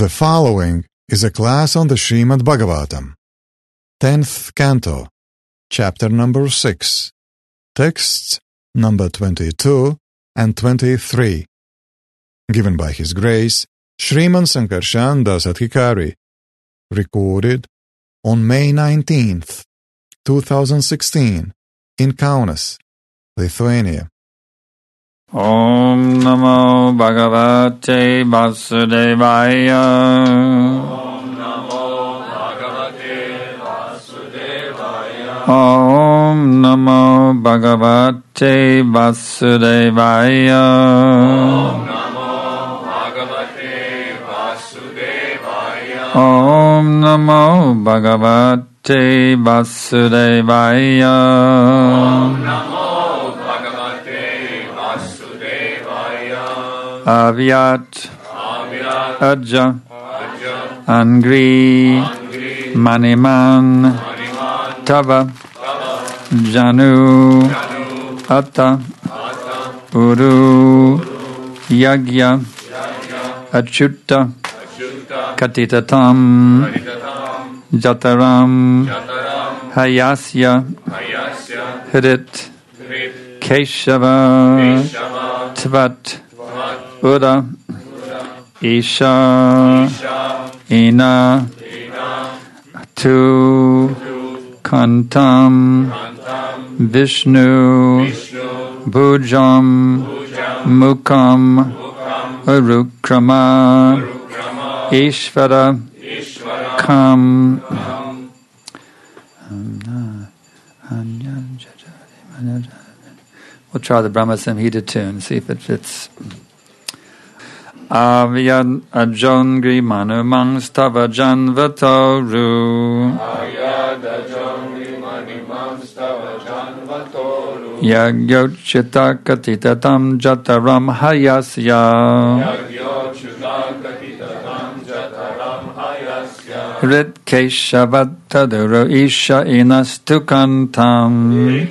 The following is a class on the Srimad Bhagavatam, 10th Canto, Chapter number 6, Texts number 22 and 23, given by His Grace, Sriman Sankarshan Das Adhikari, recorded on May 19th, 2016, in Kaunas, Lithuania. Om Namo Bhagavate Vasudevaya. Om Namo Bhagavate Vasudevaya. Om Namo Bhagavate Vasudevaya. Om Namo Bhagavate Vasudevaya. Om Namo Bhagavate Vasudevaya. Om Namo Avyat, Aja, Angri, Maniman, Tava, Janu, Atta, Uru, Yagya, Achyuta, Katitatam, Jataram, Hayasya, Hrit, Keshava, Tvat, Ura, Isha, Ina, Tu, Kantam, Vishnu, Bhujam, Mukam, Urukrama, Ishvara, Kam. We'll try the Brahma Samhita tune, see if it fits. Avyad ajongri manumang stava janvatoru. Avyad ajongri manumang stava janvatoru. Yagyochita katitatam jataram hayasya. Yagyochita katitatam jataram hayasya. Rit keshavat taduro isha inastukantam.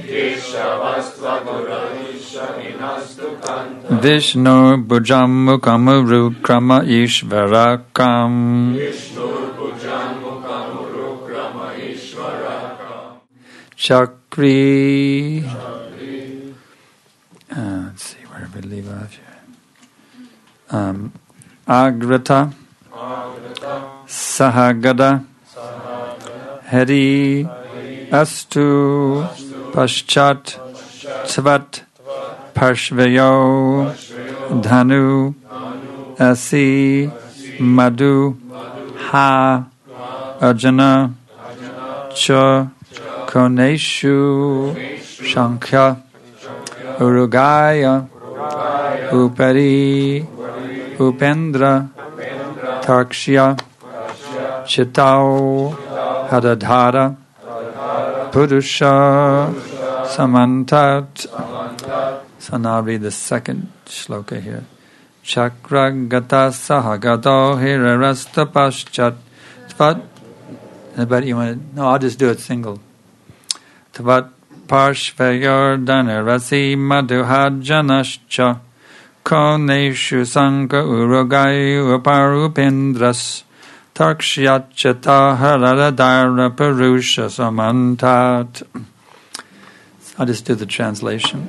Vishnu Bhujam Mukamuru Krama Ishvarakam. Vishnu Bhujam Mukamuru Krama Ishvarakam. Chakri. Let's see, where did we leave off here? Agrata. Sahagada. Hari. Astu. Paschat. Tvat. Parshvayo, Dhanu, Asi, Madhu, Ha, Arjuna, Cha, Koneshu, Shankha, Urugaya, Upari, Upendra, Tarkshya, Chitau, Hadadhara, Purusha, Samantat. So now I'll read the second shloka here. Chakra gata sahagato hirarasta paschat tvat. But you want to? No, I'll just do it single. Tvat parshvayor dhanarasi madhuhajanascha koneshu sanka urogayu aparupendras tarkshyachata haradadara parusha samantat. I'll just do the translation.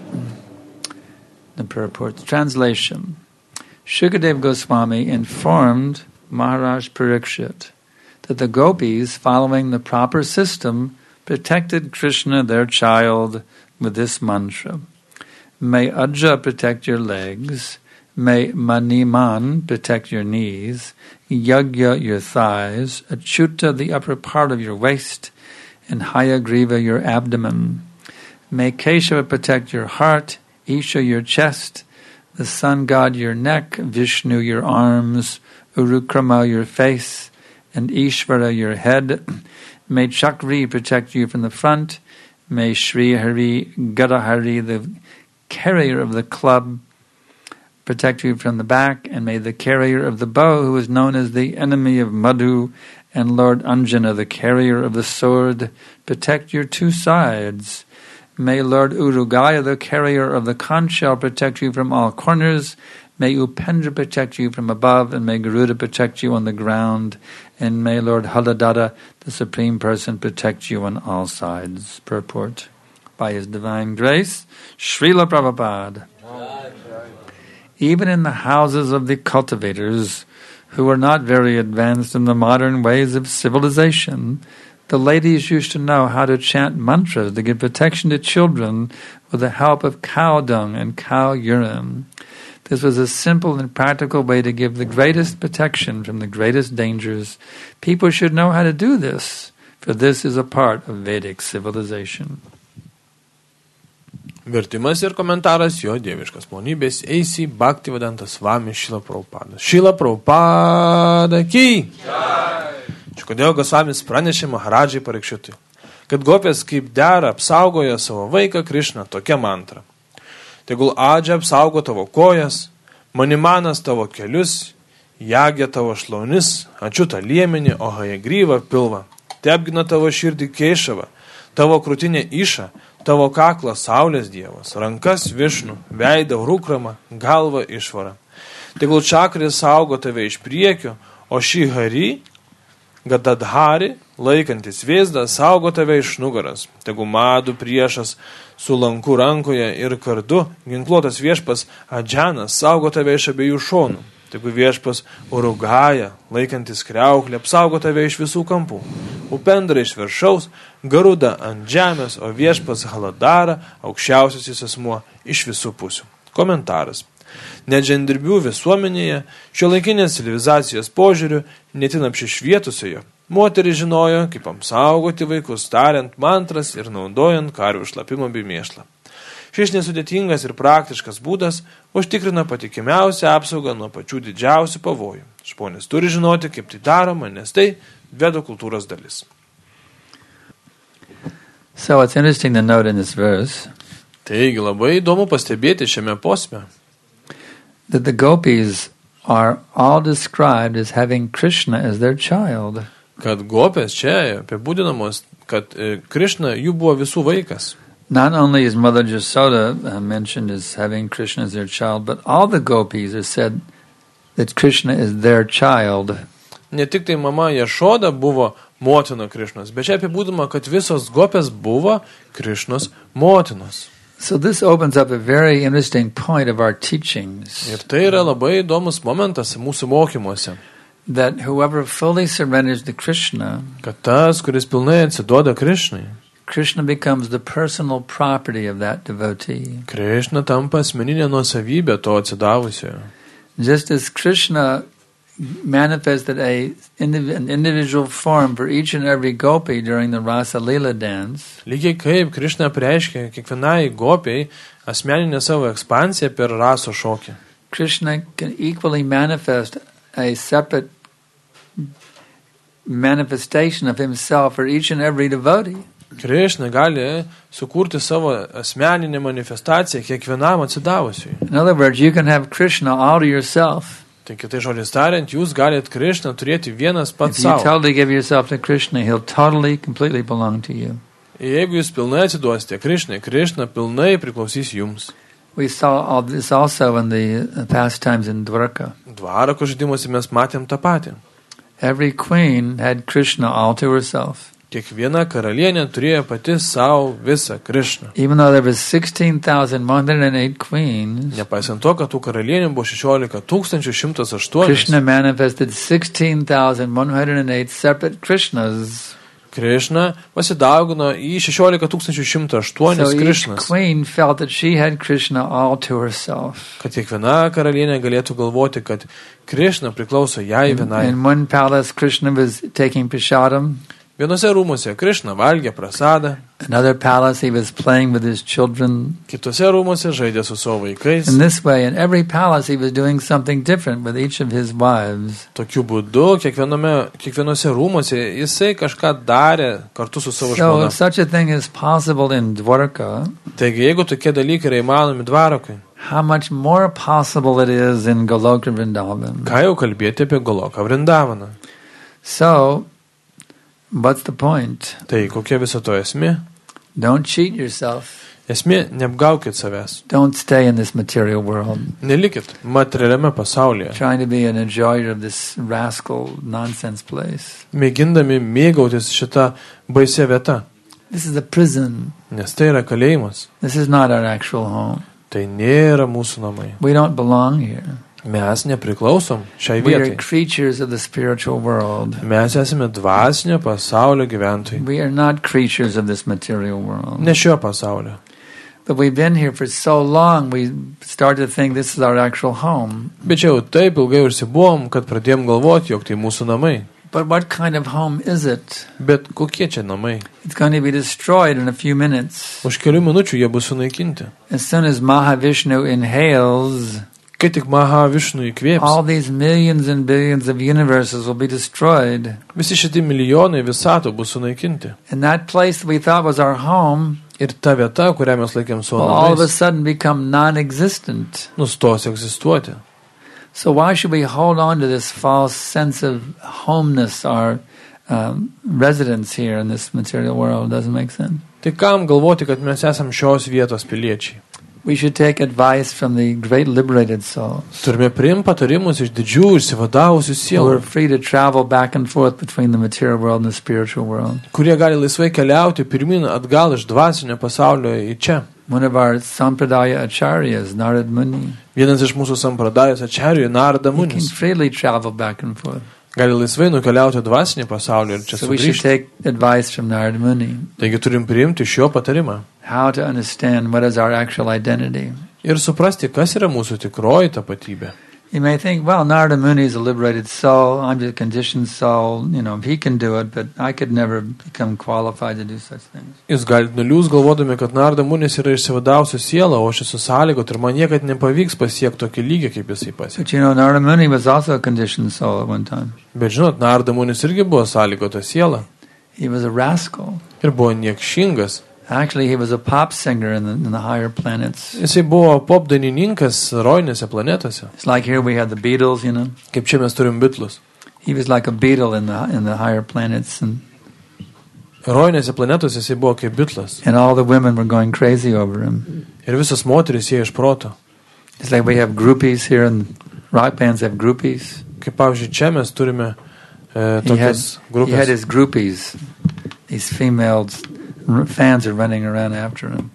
The purport. Translation. Shukadev Goswami informed Maharaj Parikshit that the gopis, following the proper system, protected Krishna, their child, with this mantra. May Aja protect your legs, may Maniman protect your knees, Yagya your thighs, Achyuta the upper part of your waist, and Hayagriva your abdomen. May Keshava protect your heart, Isha your chest, the sun god your neck, Vishnu your arms, Urukrama your face, and Ishvara your head. May Chakri protect you from the front. May Sri Hari Gadahari, the carrier of the club, protect you from the back. And may the carrier of the bow, who is known as the enemy of Madhu, and Lord Anjana, the carrier of the sword, protect your two sides. May Lord Urugaya, the carrier of the conch shell, protect you from all corners. May Upendra protect you from above, and may Garuda protect you on the ground, and may Lord Haladada, the Supreme Person, protect you on all sides. Purport. By His divine grace, Srila Prabhupada. Even in the houses of the cultivators, who were not very advanced in the modern ways of civilization, the ladies used to know how to chant mantras to give protection to children with the help of cow dung and cow urine. This was a simple and practical way to give the greatest protection from the greatest dangers. People should know how to do this, for this is a part of Vedic civilization. Vertimas ir komentaras jo dieviškas monybės eisi Bhaktivedanta Swami Šrila Prabhupada. Šrila Prabhupada ki! Čia kodėl Gosvamis pranešė Maharadžai Parikšitui, kad gopės kaip dera apsaugojo savo vaiką Krišną tokia mantra. Tegul Adžia apsaugo tavo kojas, Manimanas tavo kelius, Jagė tavo šlaunis, Ačiuta liemenį, o Hajagryva pilvą. Te apgina tavo širdį Keišavą, tavo krūtinė Iša, tavo kaklą Saulės dievas, rankas Višnu, veidą Rukramą, galvą Išvarą. Tegul čakris saugo tave iš priekio, o šį Hari, Gadadhari, laikantis vėzdą, saugo tave iš nugaras. Tegul Madų priešas su lanku rankoje ir kardu, ginkluotas viešpas Adžanas, saugo tave iš abiejų šonų. Tegul viešpas Urugaja, laikantis kriauklę, apsaugo tave iš visų kampų. Upendra iš viršaus, Garuda ant žemės, o viešpas Haladara, aukščiausiasis asmuo, iš visų pusių. Komentaras. Net žemdirbių visuomenėje, šiuolaikinės civilizacijos požiūriu, netin apsišvietusioje, moteris žinojo, kaip apsaugoti vaikus, tariant mantras ir naudojant karvių šlapimą bei mėšlą. Šis nesudėtingas ir praktiškas būdas užtikrina patikimiausią apsaugą nuo pačių didžiausių pavojų. Žmonės turi žinoti, kaip tai daroma, nes tai Vedų kultūros dalis. So it's interesting to note in this verse Taigi labai įdomu pastebėti šiame posme, that the gopis are all described as having Krishna as their child. kad gopės čia apibūdinamos, kad Krišna jų buvo visų vaikas. Not only is Mother Jasoda mentioned as having Krishna as their child, but all the gopis are said that Krishna is their child. Ne tik tai mama Jašoda buvo motina Krišnos, bet čia apibūdama, kad visos gopės buvo Krišnos motinos. So this opens up a very interesting point of our teachings. Ir tai yra labai įdomus momentas mūsų mokymuose. That whoever fully surrenders to Krishna, Kad tas, kuris pilnai atsiduoda Krišnai, Krishna becomes the personal property of that devotee. Krišna tampa asmeninė nuosavybė to atsidavusiojo. Just as Krishna manifested an individual form for each and every gopi during the Rasa Leela dance, Lygiai kaip Krišna reiškia kiekvienai gopiai asmeninę savo ekspansiją per raso šokį. Krishna can equally manifest a separate manifestation of himself for each and every devotee. Krišna gali sukurti savo asmeninę manifestaciją kiekvienam atsidavusiui. In other words, you can have Krishna all to yourself. Tai kitai žodžiais tariant, jūs galite Krišną turėti vienas pats If you savo. totally give yourself to Krishna, he'll totally, completely belong to you. Jeigu jūs pilnai atsiduosite Krišnai, Krišna pilnai priklausys jums. We saw all this also in the pastimes in Dwarka. Dvarako žaidimuose mes matėm tą patį. Every queen had Krishna all to herself. Kiekviena karalienė turėjo pati savo visą Krišną. Even though there was 16,108 queens, Nepaisant to, kad tų karalienių buvo 16,108, Krishna manifested 16,108 separate Krishnas. Krišna pasidaugino į 16,108 So each Krišnas, queen felt that she had Krishna all to herself. kad kiekviena karalienė galėtų galvoti, kad Krišna priklauso jai vienai. In one palace, Krishna was taking prasadam. Vienose rūmuose Krišna valgė prasadą, Another palace, he was playing with his children. kitose rūmuose žaidė su savo vaikais. In this way, in every palace, he was doing something different with each of his wives. Tokiu būdu kiekvienose rūmuose jisai kažką darė kartu su savo So žmona. if such a thing is possible in Dwarka, Taigi, jeigu tokie dalykai yra įmanomi Dvarakui, how much more possible it is in Goloka Vrindavan. ką jau kalbėti apie Goloką Vrindavaną? So, what's the point? Tai kokia viso to esmė? Don't cheat yourself. Esmė, neapgaukit savęs. Don't stay in this material world, Nelikit materialiame pasaulyje, trying to be an enjoyer of this rascal nonsense place. mėgindami mėgautis šitą baisę vietą. This is a prison. Nes tai yra kalėjimas. This is not our actual home. Tai nėra mūsų namai. We don't belong here. Mes nepriklausom šiai We are vietai. creatures of the spiritual world. Mes esame dvasinio pasaulio gyventojai. We are not creatures of this material world. Ne šio pasaulio. But we've been here for so long, we start to think this is our actual home. Bet čia jau taip ilgai užsibuvom, kad pradėjom galvoti, jog tai mūsų namai. But what kind of home is it? Bet kokie čia namai? It's going to be destroyed in a few minutes. Už kelių minučių jie bus sunaikinti. As soon as Mahavishnu inhales, Kai tik Mahavišnu įkvėps, all these millions and billions of universes will be destroyed. visi šitie milijonai visatų bus sunaikinti. And that place that we thought was our home Ir ta vieta, kurią mes laikėm will savo all of a namais, sudden become non-existent. nustos egzistuoti. So why should we hold on to this false sense of homeness, our residence here in this material world? Doesn't make sense. Tai kam galvoti, kad mes esam šios vietos piliečiai? We should take advice from the great liberated souls Turime priimti patarimus iš didžių išsivadavusių who are sielų, free to travel back and forth between the material world and the spiritual world. kurie gali laisvai keliauti pirmin atgal iš dvasinio pasaulio į čia. One of our Sampradaya Acharyas, Narad Muni, Vienas iš mūsų sampradajos ačarijų, Narada he can Munis, freely travel back and forth. gali laisvai nukeliauti dvasinį pasaulį ir čia So we should sugrįžti. take advice from Narad Muni, Taigi turim priimti šio patarimą how to understand what is our actual identity. ir suprasti, kas yra mūsų tikroji tapatybė. You may think, well, Narada Muni is a liberated soul, I'm just a conditioned soul, he can do it, but I could never become qualified to do such things. Jūs galite nuliūs galvodami, kad Narada Munis yra išsivadavusi siela, o aš esu sąlygot ir man niekad nepavyks pasiekti tokį lygį, kaip jisai pasiekė. But Narada Muni was also a conditioned soul at one time. Bet žinot, Narada Munis irgi buvo sąlygota siela He was a rascal. ir buvo niekšingas. Actually, he was a pop singer in the higher planets. Jisai buvo pop dainininkas rojinėse planetose. It's like here we have the Beatles, Kaip čia mes turim Beatlus. He was like a Beatle in the higher planets, and Rojinėse planetose jisai buvo kaip Beatlas. all the women were going crazy over him. Ir visas moteris jie iš proto. It's like we have groupies here, and rock bands have groupies. Kaip pavyzdžiui, čia mes turime tokias He had grupės. his groupies. These female fans are running around after him.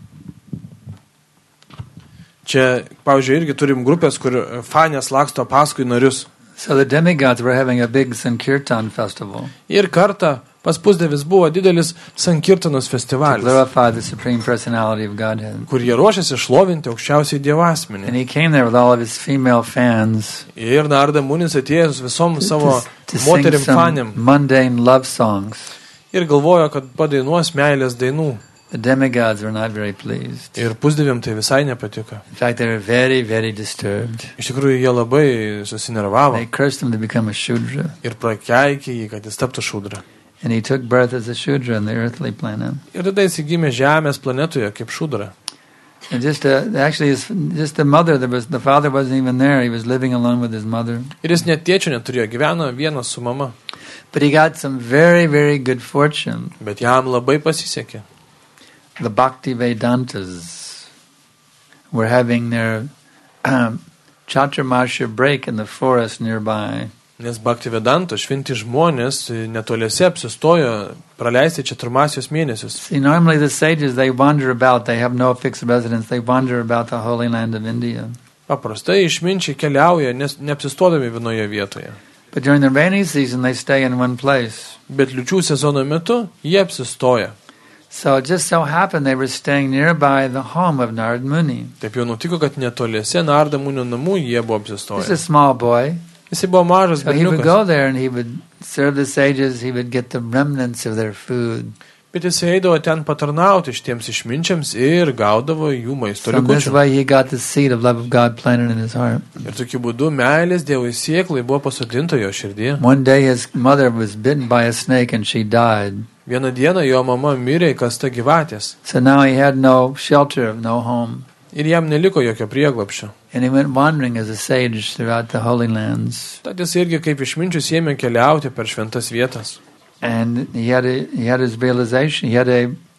Čia, pavyzdžiui, irgi turim grupės, kur fanės laksto paskui narius. So the demigods were having a big Sankirtan festival Ir kartą pas pusdevis buvo didelis Sankirtanos to festivalis, glorify the Supreme Personality of Godhead. kur jie ruošiasi šlovinti aukščiausiai And dievasmenį. he came there with all of his female fans Ir Narada Munis atėjęs visom savo to sing moterim some fanėm mundane love songs. ir galvojo, kad padainuos meilės dainų. The demigods were not very pleased. Ir pusdevim tai visai nepatiko. In fact, they were very, very disturbed. Iš tikrųjų, jie labai susinervavo They cursed him to become a Shudra. ir prakeikė jį, kad jis taptų šūdra. And he took birth as a Shudra on the earthly planet. Ir tada jis gimė Žemės planetoje kaip šūdra. And just the mother, the father wasn't even there. He was living alone with his mother. Ir jis net tėčio neturėjo, gyveno vienas su mama. But he got some very, very good fortune. Bet jam labai pasisekė. The Bhakti Vedantas were having their Chaturmasya break in the forest nearby. Nes Bhaktivedanta šventi žmonės netoliese apsistojo praleisti Četurmasijos mėnesius. See, normally the sages, they wander about. They have no fixed residence. They wander about the holy land of India. Paprastai išminčiai keliauja, nes neapsistodami vienoje vietoje. But during the rainy season, they stay in one place. Bet liūčių sezono metu jie apsistoja. So it just so happened they were staying nearby the home of Narad Muni. Taip jau nutiko, kad netoliese Narada Munio namų jie buvo He's a apsistoję. small boy. Jisai buvo mažas So he would berniukas, go there and he would serve the sages. He would get the remnants of their food. bet jisai eidavo ten patarnauti šitiems išminčiams ir gaudavo jų maisto From this likučių. way he got the seed of love of God planted in his heart. Ir tokiu būdu meilės Dievui sėklai buvo pasodinta jo širdį. One day his mother was bitten by a snake and she died. Vieną dieną jo mama mirė įkasta gyvatės So now he had no shelter, no home. ir jam neliko jokio prieglapščio. And he went wandering as a sage throughout the Holy Lands. Tad jis irgi kaip išminčius ėmė keliauti per šventas vietas. And he had his realization. He had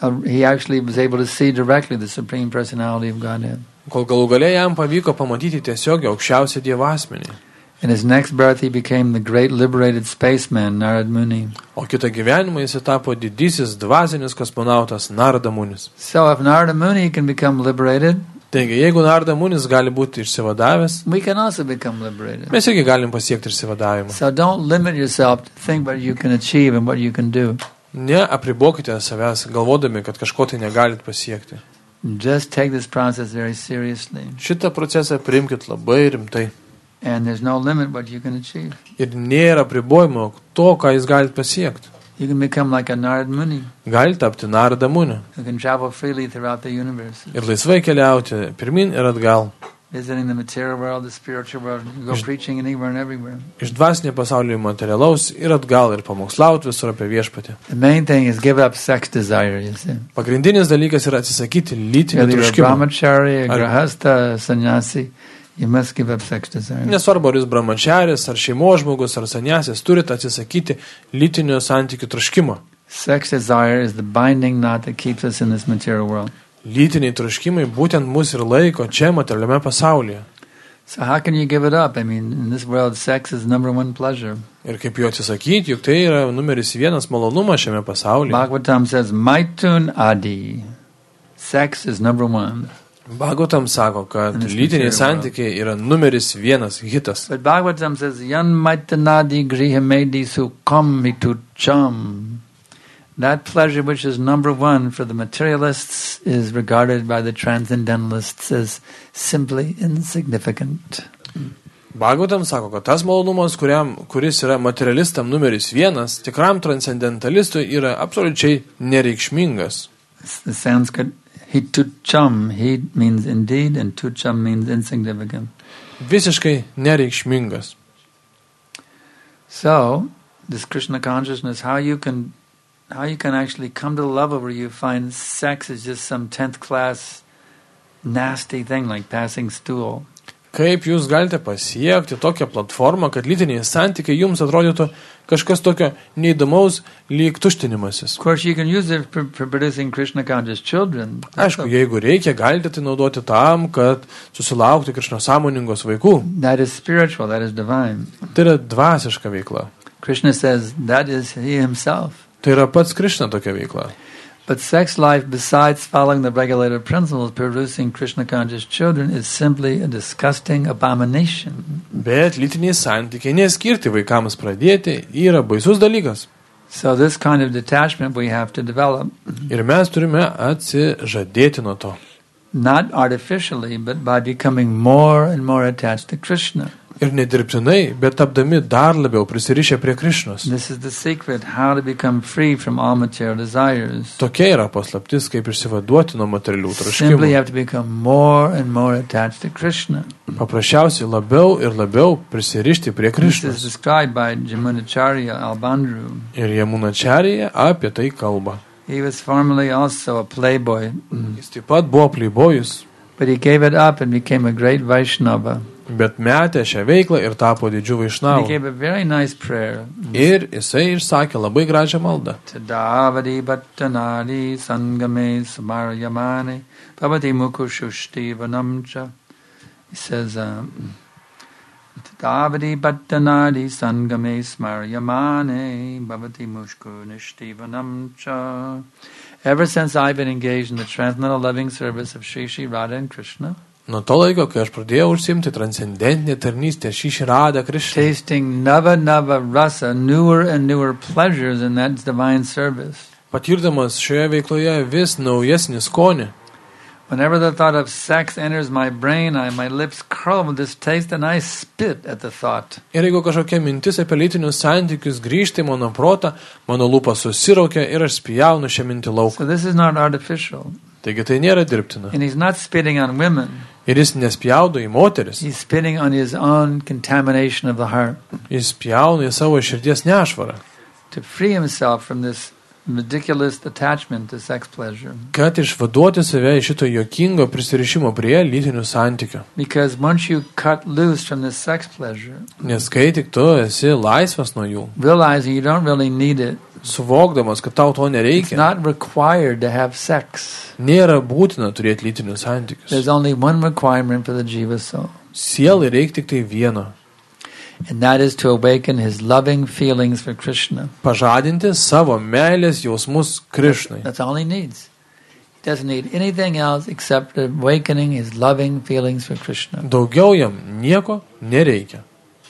he actually was able to see directly the Supreme Personality of Godhead. Kol galų gale jam pavyko pamatyti tiesiog aukščiausią Dievo asmenį. In his next birth, he became the great liberated spaceman, Narad Muni. O kitą gyvenimą jis tapo didysis dvasinis kosmonautas Narada Munis. So if Narada Muni can become liberated, Taigi, jeigu Narada Munis gali būti išsivadavęs, we can also become liberated. mes irgi galim pasiekti išsivadavimą. So don't limit yourself to think what you can achieve and what you can do. Neapribokite savęs, galvodami, kad kažko tai negalit pasiekti. Just take this process very seriously. Šitą procesą priimkit labai rimtai. And there's no limit what you can achieve. Ir nėra apribojimo to, ką jūs galite pasiekti. You can become like a Narad Muni, Galite tapti Narada Muniu who can travel freely throughout the universe, ir laisvai keliauti pirmin ir atgal. visiting the material world, the spiritual world, go preaching anywhere and everywhere. Iš dvasinio pasaulio į materialaus ir atgal ir pamokslauti visur apie viešpatį. The main thing is give up sex desire, you see. Pagrindinis dalykas yra atsisakyti lytinio Whether you're a troškimo. brahmachari, a grahasta, a sannyasi, you must give up sex desire. Nesvarbu, ar jūs brahmačiaris, ar šeimos žmogus, ar sanjasis, turite atsisakyti lytinio santykių troškimo. Sex desire is the binding knot that keeps us in this material world. Lytiniai troškimai būtent mus ir laiko čia materialiame pasaulyje. So how can you give it up? I mean, in this world, sex is number one pleasure. Ir kaip jo atsisakyti, juk tai yra numeris vienas malonumas šiame pasaulyje. Bhagavatam says, Maitun Adi. Sex is number one. Bhagavatam sako, kad lytiniai santykiai yra numeris vienas hitas. But Bhagavatam says, Yan Maitanadi Grihamedi Sukam Mitucham. That pleasure which is number one for the materialists is regarded by the transcendentalists as simply insignificant. Bhagavatam sako, kad tas malonumas, kuris yra materialistam numeris vienas, tikram transcendentalistui yra absoliučiai nereikšmingas. The Sanskrit hitucham, hit means indeed and tucham means insignificant. Visiškai nereikšmingas. So, this Krishna consciousness, how you can actually come to the level where you find sex is just some 10th class nasty thing like passing stool. Kaip jūs galite pasiekti tokią platformą, kad lytiniai santykiai jums atrodytų kažkas tokio neįdomaus lyg tuštinimasis? Of course, you can use it for producing Krishna conscious children. Aišku, jeigu reikia, galite tai naudoti tam, kad susilaukti Krishna sąmoningos vaikų. That is spiritual, that is divine. Tai yra dvasiška veikla. Krishna says that is he himself. Tai yra pats Krishna tokia veikla. But sex life, besides following the regulative principles, producing Krishna conscious children, is simply a disgusting abomination. Bet lytiniai santykiai neskirti vaikams pradėti yra baisus dalykas. So this kind of detachment we have to develop. Ir mes turime atsižadėti nuo to. Not artificially, but by becoming more and more attached to Krishna. Ir nedirbtinai, bet tapdami dar labiau prisirišę prie Krishnos. This is the secret, how to become free from all material desires. Tokia yra paslaptis, kaip išsivaduoti nuo materialių Simply troškimų. have to become more and more attached to Krishna. Paprasčiausiai labiau ir labiau prisirišti prie This is Krishnos. described by Jamunacharya Albandru. Ir Jamunacharya apie tai kalba. He was formerly also a playboy, Jis taip pat buvo pleibojus, but he gave it up and became a great Vaishnava. bet metė šią veiklą ir tapo didžiu He vaišnavu. gave a very nice prayer. Ir jisai išsakė labai gražią maldą. Tadavadi bhattanadi sangame samaryamane bhavati mukushushti vanamcha. He says, Tadavadi bhattanadi sangame samaryamane bhavati mukushushti vanamcha. Ever since I've been engaged in the transcendental loving service of Shri Shri Radha and Krishna, Nuo to laiko, kai aš pradėjau užsiimti transcendentinę tarnystę Shri Radha Krishna, tasting nava rasa, newer and newer pleasures in that divine service, patirdamas šioje veikloje vis naujesnį skonį, whenever the thought of sex enters my brain, my lips curl with this taste and I spit at the thought. ir jeigu kažkokia mintis apie lytinius santykius grįžta į mano protą, mano lūpas susiraukia ir aš spjaunu šią mintį lauk. So this is not artificial. Taigi tai nėra dirbtina. And he's not spitting on women. Ir jis nespjaudo į moteris, He's spitting on his own contamination of the heart jis spjauna į savo širdies nešvarą, to free himself from this ridiculous attachment to sex pleasure. kad išvaduoti save iš šito juokingo prisirišimo prie lytinių santykių. Because once you cut loose from this sex pleasure, Nes kai tik tu esi laisvas nuo jų, realizing you don't really need it, suvokdamas, kad tau to It's nereikia, not required to have sex. nėra būtina turėti lytinius santykius. There's only one requirement for the Jiva soul. Sielai reikia tik tai vieno. And that is to awaken his loving feelings for Krishna. Pažadinti savo meilės jausmus Krišnai. That's all he needs. He doesn't need anything else except awakening his loving feelings for Krishna. Daugiau jam nieko nereikia.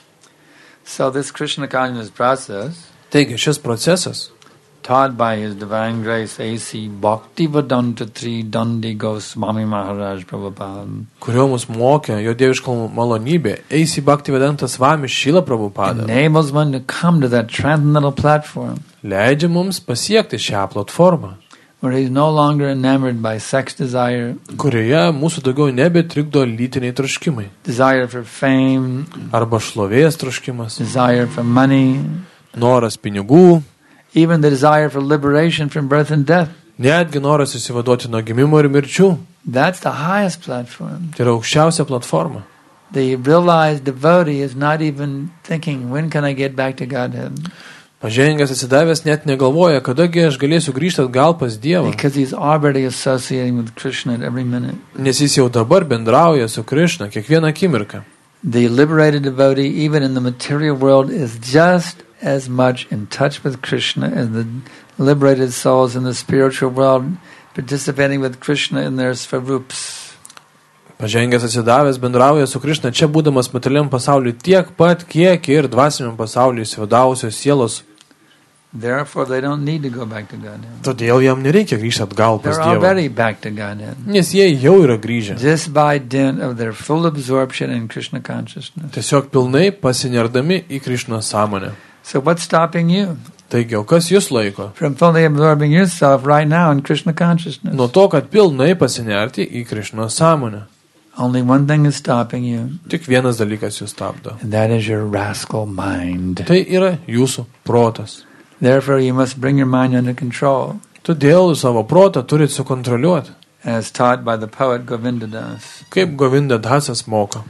So this Krishna consciousness process, Taigi šis procesas, taught by His Divine Grace A.C. Bhaktivedanta Tri Dandi Goswami Maharaj Prabhupada, kurio mus mokė jo dieviška malonybė, A.C. Bhaktivedanta Swami Šrila Prabhupada, enables one to come to that transcendental platform leidžia mums pasiekti šią platformą, where he's no longer enamored by sex desire, kurioje mūsų daugiau nebetrikdo lytiniai troškimai, desire for fame, arba šlovės troškimas, desire for money, noras pinigų, even the desire for liberation from birth and death. netgi noras išsivaduoti nuo gimimo ir mirčių. That's the highest platform. Tai yra aukščiausia platforma. The realized devotee is not even thinking, when can I get back to Godhead? Pažengęs atsidavęs net negalvoja, kadagi aš galėsiu grįžti atgal pas Dievą, Because he's already associating with Krishna at every minute. nes jis jau dabar bendrauja su Krišna kiekvieną akimirką. The liberated devotee, even in the material world, is just as much in touch with Krishna as the liberated souls in the spiritual world, participating with Krishna in their svarups. Pažengęs atsidavęs bendrauja su Krišna čia būdamas materialiam pasauliu tiek pat, kiek ir dvasiniam pasauliu įsivadavusios sielos. Therefore, they don't need to go back to Godhead. Todėl jam nereikia grįžti atgal pas They're Dievą, already back to Godhead. nes jie jau yra grįžę. Just by dint of their full absorption in Krishna consciousness. Tiesiog pilnai pasinerdami į Krišnos sąmonę. So what's stopping you Taigi, o kas jūs laiko? from fully absorbing yourself right now in Krishna consciousness? Nuo to, kad pilnai pasinerti į Krišnos sąmonę. Only one thing is stopping you, Tik vienas dalykas jūs stabdo. and that is your rascal mind. Tai yra jūsų protas. Therefore, you must bring your mind under control, Todėl jūs savo protą turit sukontroliuoti, as taught by the poet Govinda Das. kaip Govinda Dasas moka.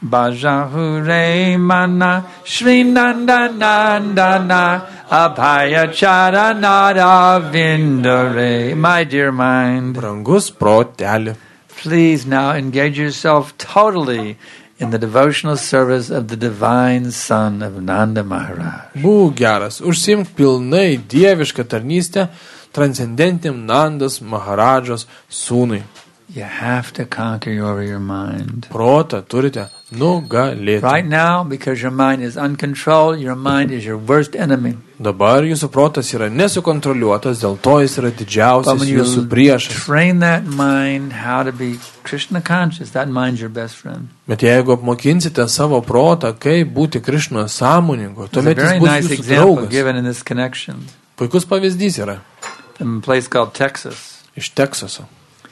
Bajahure mana Shrinanda Nandana Abhaya Charanara Vindare. My dear mind, Brangus proteli, please now engage yourself totally in the devotional service of the divine son of Nanda Maharaj. būk geras, užsimk pilnai dievišką tarnystę transcendentiniam Nandas Maharadžos sūnui. You have to conquer your mind. Protą turite nugalėti. Right now, because your mind is uncontrolled, your mind is your worst enemy. Dabar jūsų protas yra nesukontroliuotas, dėl to jis yra But didžiausias when jūsų you priešas. train that mind how to be Krishna conscious, that mind's your best friend. Bet jeigu apmokinsite savo protą, kaip būti Krišnos sąmoningu, There's a tuomet jis very bus nice jūsų example draugas. given in this connection Puikus pavyzdys yra in a place called Texas. iš Teksaso.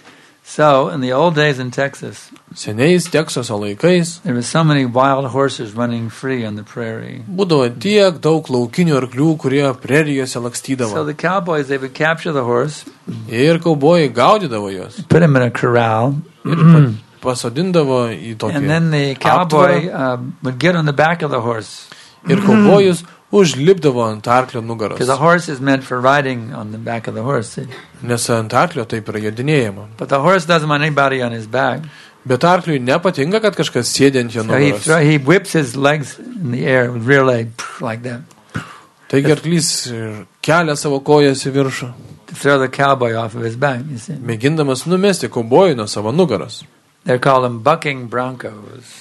So, in the old days in Texas, Seniais Teksaso laikais there were so many wild horses running free on the prairie. būdavo tiek daug laukinių arklių, kurie prerijose So lakstydavo. the cowboys, they would capture the horse, Ir kaubojai gaudydavo juos. put him in a corral, Ir pasodindavo į tokį and then the cowboy would get on the back of the horse. Ir kaubojus užlipdavo ant arklio nugaros. Because the horse is meant for riding on the back of the horse. Nes ant arklio taip yra jodinėjama. But the horse doesn't want anybody on his back. Bet arkliui nepatinka, kad kažkas sėdi ant jo So he, nugaros. he whips his legs in the air with rear leg, like that, Taigi arklys ir kelia savo kojas į viršų, to throw the cowboy off of his back, you see. mėgindamas numesti kaubojų nuo savo nugaros. They're called them bucking broncos.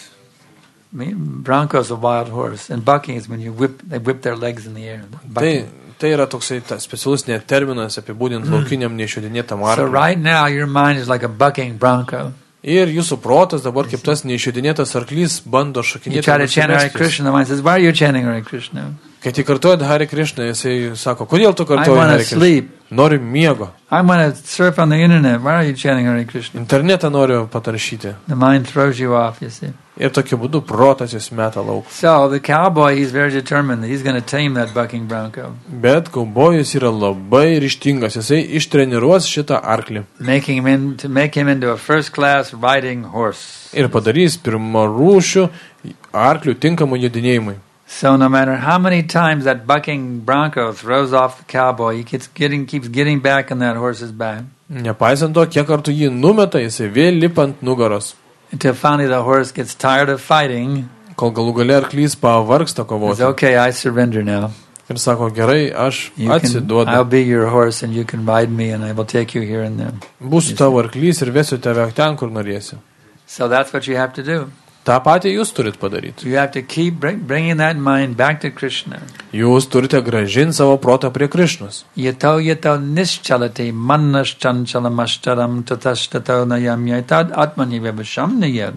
Bronco's a wild horse, and bucking is when they whip their legs in the air. Tai yra toksai specialus net terminas apibūdint laukiniam neišjodinėtam So arkliui. right now your mind is like a bucking bronco. Ir jūsų protas dabar kaip tas neišjodinėtas arklys bando You šokinėti. try to chant Hare nusimesti. Krishna, the mind says, "Why are you chanting Hare Krishna? Kai tik kartuojat Hare Krishna, jisai sako, kodėl tu I kartuoji want Hare to Krishna? sleep. Noriu miego. I want to surf on the internet. Why are you chanting Hare Krishna?" Internetą noriu pataršyti. The mind throws you off, you see. Ir tokiu būdu protas jūs meta lauk. So the cowboy, he's very determined that he's going to tame that bucking bronco, Bet kaubojus yra labai ryžtingas, jisai ištreniruos šitą arklį make him into a first-class riding horse. ir padarys pirmą rūšių arklių tinkamų jodinėjimui. So no matter how many times that bucking bronco throws off the cowboy, he keeps getting back on that horse's back. Nepaisant to, kiek kartų jį numeta, jisai vėl lipa ant nugaros. Until finally the horse gets tired of fighting. Kol galų gale arklys pavargsta Says, kovoti. okay, I surrender now. Ir sako, gerai, aš I'll atsiduodu. be your horse and you can ride me and I will take you here and there. Būsiu tavo arklys ir vesiu tave ten, kur norėsi. So that's what you have to do. Ta patį jūs turit padaryti. You have to keep bringing that mind back to Krishna. Jūs turite grąžinti savo protą prie Krišnos. Yato nischalati mannas chanchalamashtaram tatashtato nayamyatad atmani vibhasham nayad.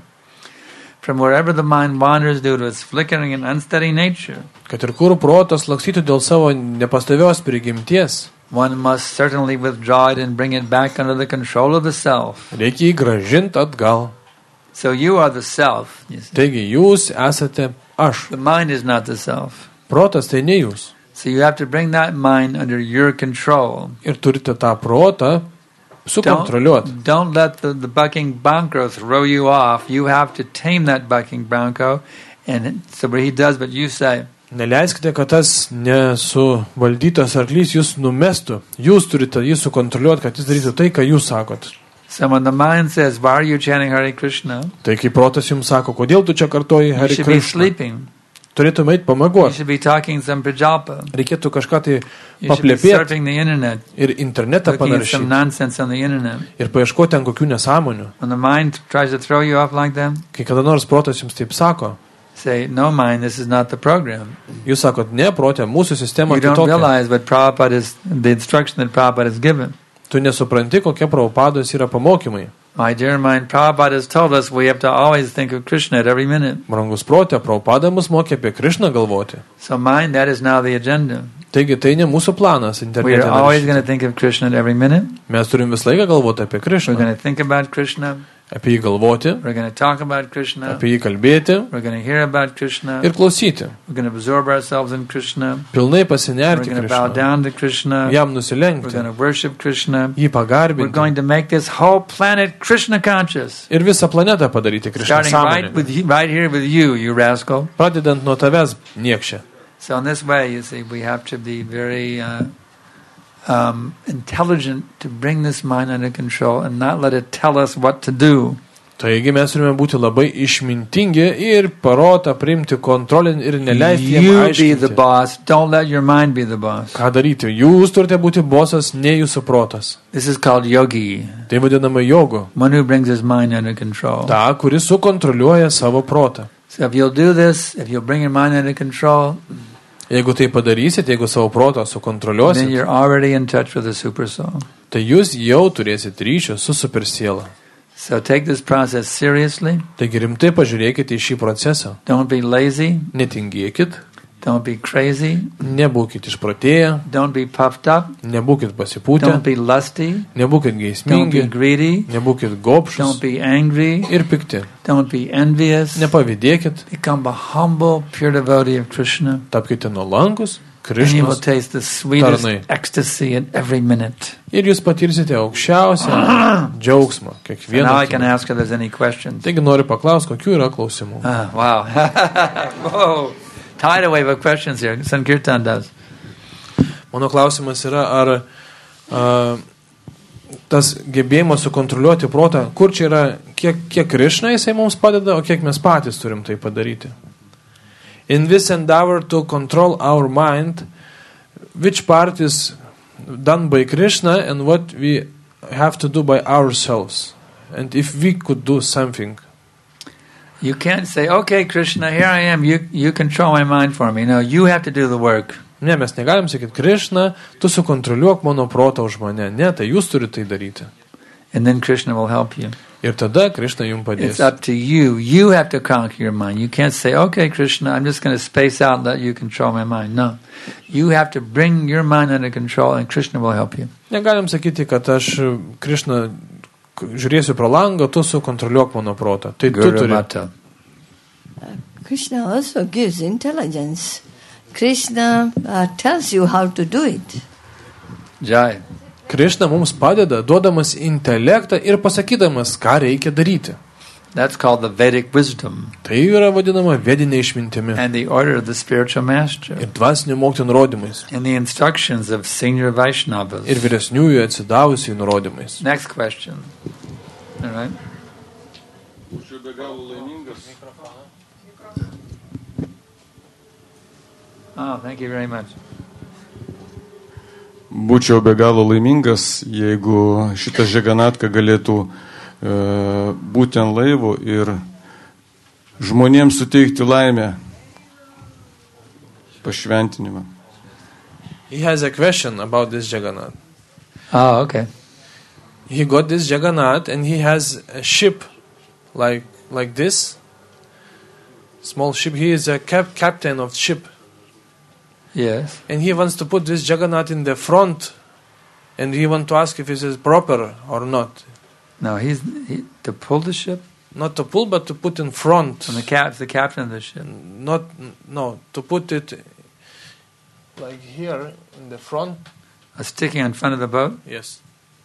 From wherever the mind wanders due to its flickering and unsteady nature, Kad ir kur protas lakstytų dėl savo nepastovios prigimties, one must certainly withdraw it and bring it back under the control of the self. reikia jį grąžinti atgal. So you are the self. You see. Taigi jūs esate aš. The mind is not the self. Protas tai ne jūs. So you have to bring that mind under your control. Ir turite tą protą sukontroliuoti. Don't let the bucking bronco throw you off. You have to tame that bucking bronco. And so what he does, but you say, Neleiskite, kad tas nesuvaldytas arklys jūs numestų. Jūs turite jį sukontroliuoti, kad jis darytų tai, ką jūs sakot. so when the mind says, why are you chanting Hare Krishna? Tai kai protas jums sako, kodėl tu čia kartoji You Hare should be Krishna, sleeping. turėtum eit You pamagoti. should be talking some prajalpa. Reikėtų kažką tai You should be paplepėti surfing the internet, ir internetą looking at some panaršyti nonsense on the internet. ir paieškoti ten kokių nesąmonių. When the mind tries to throw you off like that, Kai kada nors protas jums taip sako, say, no mind, this is not the program. jūs sakot, ne, protė, mūsų sistema You don't kitokia. realize what Prabhupada is, the instruction that Prabhupada has given. Tu nesupranti, kokie Prabhupados yra pamokymai. My dear mind, Prabhupada has told us we have to always think of Krishna at every minute. Brangus protė, Prabhupada mus mokė apie Krišną galvoti. So mind, that is now the agenda. Taigi tai ne mūsų planas We are internete. always going to think of Krishna at every minute. Mes turim visą laiką galvoti apie We're Krišną, going to think about Krishna. apie jį galvoti, We're going to talk about Krishna. apie jį kalbėti We're going to hear about Krishna. ir klausyti. We're going to absorb ourselves in Krishna. Pilnai We're pasinerti going to bow Krišną, down to Krishna. jam We're nusilenkti, going to worship Krishna. jį We're pagarbinti going to make this whole planet Krishna conscious. ir visą planetą padaryti Krišną Starting sąmonę. right here with you rascal. Pradedant nuo tavęs niekšė. So in this way, you see, we have to be very intelligent to bring this mind under control and not let it tell us what to do. Taigi mes turime būti labai išmintingi ir parotą priimti kontrolin ir neleisti jam You be the aiškinti. boss. Don't let your mind be the boss. Ką daryti? Jūs turite būti bosas, ne jūsų protas. This is called yogi. Tai vadinama jogu. One who brings his mind under control. Ta, kuris sukontroliuoja savo protą. So if you'll do this, if you'll bring your mind under control, Jeigu tai padarysit, jeigu savo protą then sukontroliuosit, you're already in touch with the super soul. tai jūs jau turėsit ryšį su supersiela. So take this process seriously. Taigi rimtai pažiūrėkite į šį procesą. Don't be lazy. Netingėkit, Don't be crazy. nebūkit išprotėję, Don't be puffed up. nebūkit pasipūtę, Don't be lusty. nebūkit Don't be geismingi, greedy. nebūkit Don't gobšus be angry. ir pikti. Don't be envious. Nepavydėkit, Become a humble, pure devotee of Krishna. tapkite nuolankus, And you will Krišnos taste the sweetest Tarnai. ecstasy in every minute. ir jūs patirsite aukščiausią džiaugsmą So kiekvieną now I can akimirką. ask if there's any questions. Taigi noriu paklausti, kokių yra klausimų. Wow. Whoa. Tidal wave of questions here. Sankirtan does. Mano klausimas yra, ar tas gebėjimas sukontroliuoti protą, kur čia yra, kiek Krišna jisai mums padeda, o kiek mes patys turim tai padaryti. In this endeavor to control our mind, which part is done by Krishna and what we have to do by ourselves? And if we could do something. You can't say, okay, Krishna, here I am. You control my mind for me. No, you have to do the work. Ne, mes negalim sakyti, Krišna, tu sukontroliuok mano protą už mane. Ne, tai jūs turite tai daryti. And then Krishna will help you. Ir tada Krišna jums padės. It's up to you. You have to conquer your mind. You can't say, okay, Krishna, I'm just going to space out and let you control my mind. No. You have to bring your mind under control and Krishna will help you. Negalim sakyti, kad aš Krišna žiūrėsiu pro langą, tu sukontroliuok mano protą. Tai tu Guru turi. Mata. Krishna also gives intelligence. Krishna tells you how to do it. Jai. Krišna mums padeda, duodamas intelektą ir pasakydamas, ką reikia daryti. That's called the Vedic wisdom. Tai yra vadinama vedinė išmintimi. And the order of the spiritual master. Ir dvasinių mokytojų nurodymais. And the instructions of senior Vaishnavas. Ir vyresniųjų atsidavusių nurodymais. Next question. All right. Būčiau be galo laimingas. Oh, thank you very much. Būčiau be galo laimingas, jeigu šitą Žeganatka galėtų būti ant laivo ir žmonėms suteikti laimę, pašventinimą. He has a question about this Jagannath. Oh, okay. He got this Jagannath and he has a ship like this. Small ship. He is a captain of ship. Yes. And he wants to put this Jagannath in the front, and he wants to ask if this is proper or not. No, to pull the ship? Not to pull, but to put in front. And the captain of the ship? To put it like here in the front. Sticking in front of the boat? Yes.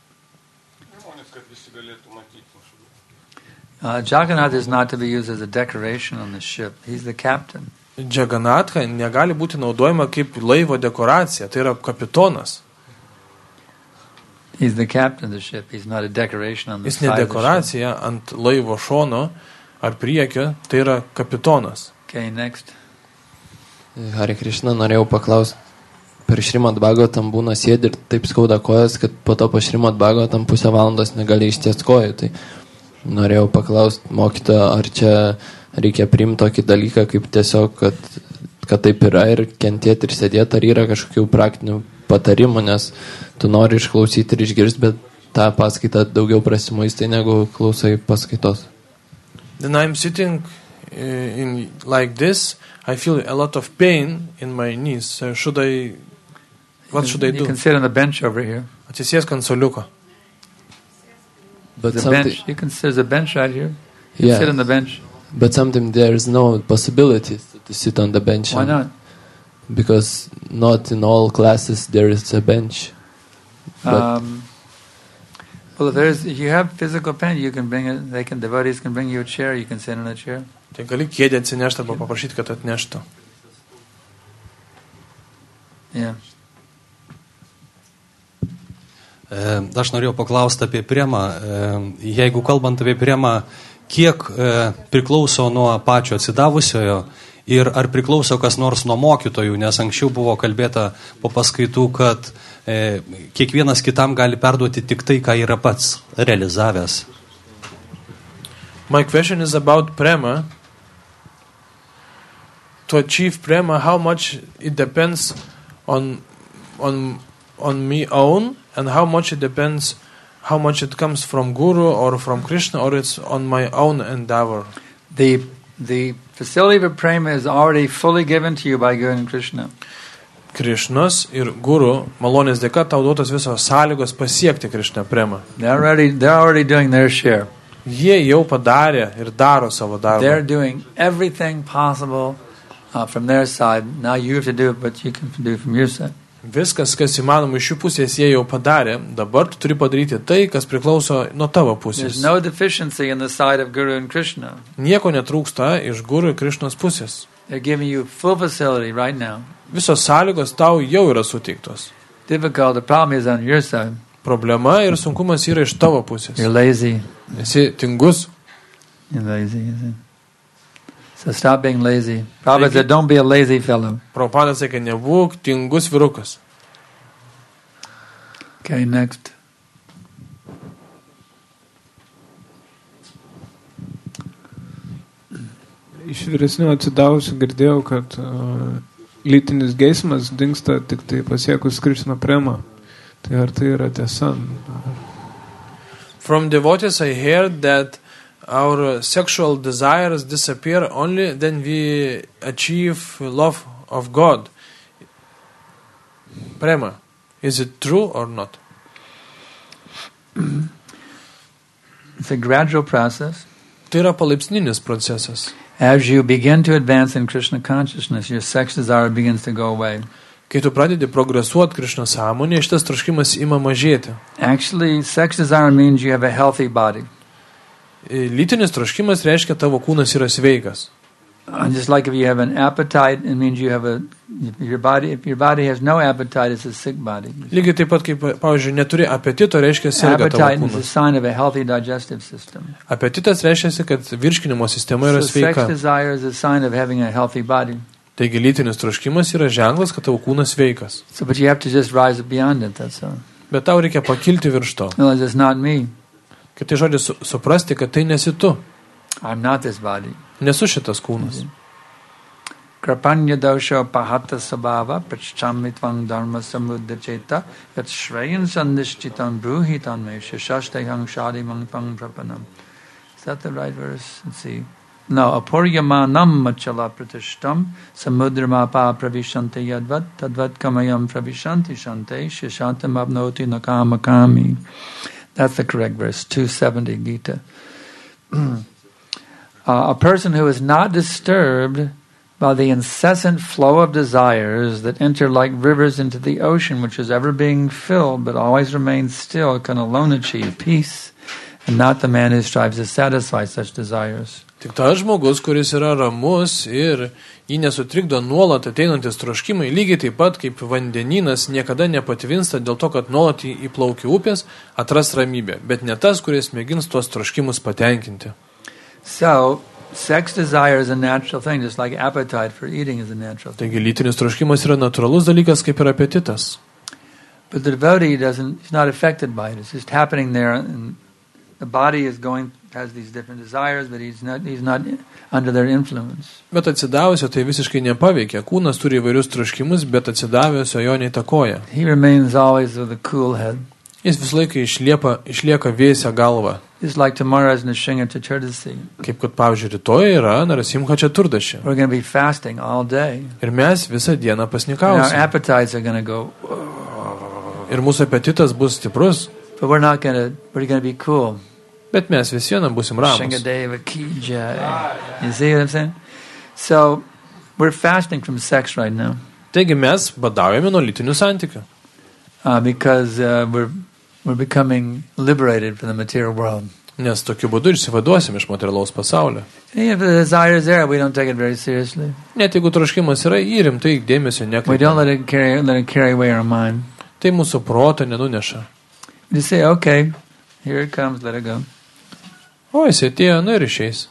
Jagannath is not to be used as a decoration on the ship. He's the captain. Jagannatka negali būti naudojama kaip laivo dekoracija, tai yra kapitonas. He's the captain of the ship. He's not a decoration on the side of the ship. Jis ne dekoracija ant laivo šono ar priekio, tai yra kapitonas. Okay, next. Hare Krishna, norėjau paklausti. Per Šrimad Bhagavatam būna sėdi ir taip skauda kojas, kad po to po Šrimad Bhagavatam pusę valandos negali išties kojų. Tai norėjau paklausti mokytojo, ar čia reikia priimti tokį dalyką, kaip tiesiog, kad taip yra ir kentėti ir sėdėti, ar yra kažkokių praktinių patarimų, nes tu nori išklausyti ir išgirsti, bet tą paskaitą daugiau prasimuistai, negu klausai paskaitos. Then I'm sitting in like this, I feel a lot of pain in my knees. So what should I do? You can sit on the bench over here. Atsisėsk ant suoliuko. But there's a bench right here. You Yeah. sit on the bench. But sometimes there's no possibility to sit on the bench. Why not? Because not in all classes there is a bench. Well, if you have physical pain, you can bring it. Devotees can bring you a chair. You can sit in a chair. Tai gali kėdę atsinešti arba paprašyti, kad atneštų. Yeah. Aš norėjau paklausti apie Premą. Jeigu kalbant apie Premą, kiek priklauso nuo pačio atsidavusiojo ir ar priklauso kas nors nuo mokytojų, nes anksčiau buvo kalbėta po paskaitų, kad kiekvienas kitam gali perduoti tik tai, ką yra pats realizavęs. My question is about Prema. To achieve Prema, how much it depends on me own, and how much it depends, how much it comes from Guru or from Krishna, or it's on my own endeavor. The facility for Prema is already fully given to you by Guru and Krishna. Krishnas ir Guru malonės dėka tau duotos visos sąlygos pasiekti Krishna Prema. They're already doing their share. Jie jau padarė ir daro savo darbą. They're doing everything possible from their side. Now you have to do it, but you can do it from your side. Viskas, kas įmanoma iš jų pusės, jie jau padarė. Dabar tu turi padaryti tai, kas priklauso nuo tavo pusės. There's no deficiency in the side of Guru and Krishna. Nieko netrūksta iš Guru ir Krishnos pusės. They're giving you full facility right now. Visos sąlygos tau jau yra suteiktos. Difficult. The problem is on your side. Problema ir sunkumas yra iš tavo pusės. You're lazy. Esi tingus. You're lazy. So stop being lazy. Prabhupada said, don't be a lazy fellow. Prabhupada sakė, nebūk tingus vyrukas. Okay, next. Iš vyresnių atsidavusių girdėjau, kad lytinis geismas dingsta tik tai pasiekus Krishna Prema. Tai ar tai yra tiesa? From devotees I heard that our sexual desires disappear only then we achieve love of God. Prema, is it true or not? It's a gradual process. Tai yra palaipsninis procesas. As you begin to advance in Krishna consciousness, your sex desire begins to go away. Kai tu pradedi progresuoti Krishna sąmonėje, šitas troškimas ima mažėti. Actually, sex desire means you have a healthy body. lytinis troškimas reiškia tavo kūnas yra sveikas. Just like if you have an appetite, it means you have if your body has no appetite, it's a sick body. Lygiai taip pat, kaip, pavyzdžiui, neturi apetito, reiškia serga tavo Appetite is a kūnas. sign of a healthy digestive system. Apetitas reiškia, kad virškinimo sistema yra So sex sveika. desire is a sign of having a healthy body. Taigi lytinis troškimas yra ženklas, kad tavo kūnas sveikas. So, but you have to just rise beyond it, that's all. Bet tau reikia pakilti virš to. No, it's not me. Kitai žodžiai suprasti, kad tai nesi tu. I'm not this body. Nesu šitas kūnas. Krapanya dosho pahata sabhava prachchamitvam dharma samudacheta yat shrayan sandishchitam bruhitan me shashashtehang shadimang pang prapanam. Is that the right verse? Let's see. No, apuryamanam machala pratishtam samudrama pravishante yadvat tadvat kamayam pravishanti shante shishantam abnoti nakamakami. That's the correct verse, 270 Gita. A person who is not disturbed by the incessant flow of desires that enter like rivers into the ocean, which is ever being filled but always remains still, can alone achieve peace, and not the man who strives to satisfy such desires. Tik tas žmogus, kuris yra ramus ir jį nesutrikdo nuolat ateinantis troškimai, lygiai taip pat kaip vandenynas niekada nepatvinsta dėl to, kad nuolat įplaukia upės, atras ramybę, bet ne tas, kuris mėgins tuos troškimus patenkinti. So, sex desire is a natural thing, just like appetite for eating is a natural thing. Taigi lytinis troškimas yra natūralus dalykas kaip ir apetitas. But the devotee he's not affected by it. It's just happening there, and the body has these different desires, but he's not under their influence. Bet atsidavusio tai visiškai nepaveikia. Kūnas turi įvairius troškimus, bet atsidavusio jo neįtakoja. He remains always with a cool head. Jis visą laiką išlieka vėsią galvą. Just like tomorrow is Nrsimha Chaturdasi. Kaip kad, pavyzdžiui, rytoj yra Narasimha Chaturdashi. We're going to be fasting all day. Ir mes visą dieną And our pasnikausim. appetites are going to go, Ir mūsų apetitas bus stiprus, but we're going to be cool. bet mes vis viena busim ramus. Shangadeva ki jai. You see what I'm saying? So, we're fasting from sex right now. Taigi mes badaujame nuo lytinių santykių. Because we're becoming liberated from the material world. Nes tokiu būdu išsivaduosim iš materialaus pasaulio. And if the desire is there, we don't take it very seriously. Net jeigu troškimas yra, rimtai dėmesio We don't nekreipiame. let it carry away our mind. Tai mūsų proto nenuneša. We just say, okay, here it comes, let it go. O jis atėjo, ir išeis.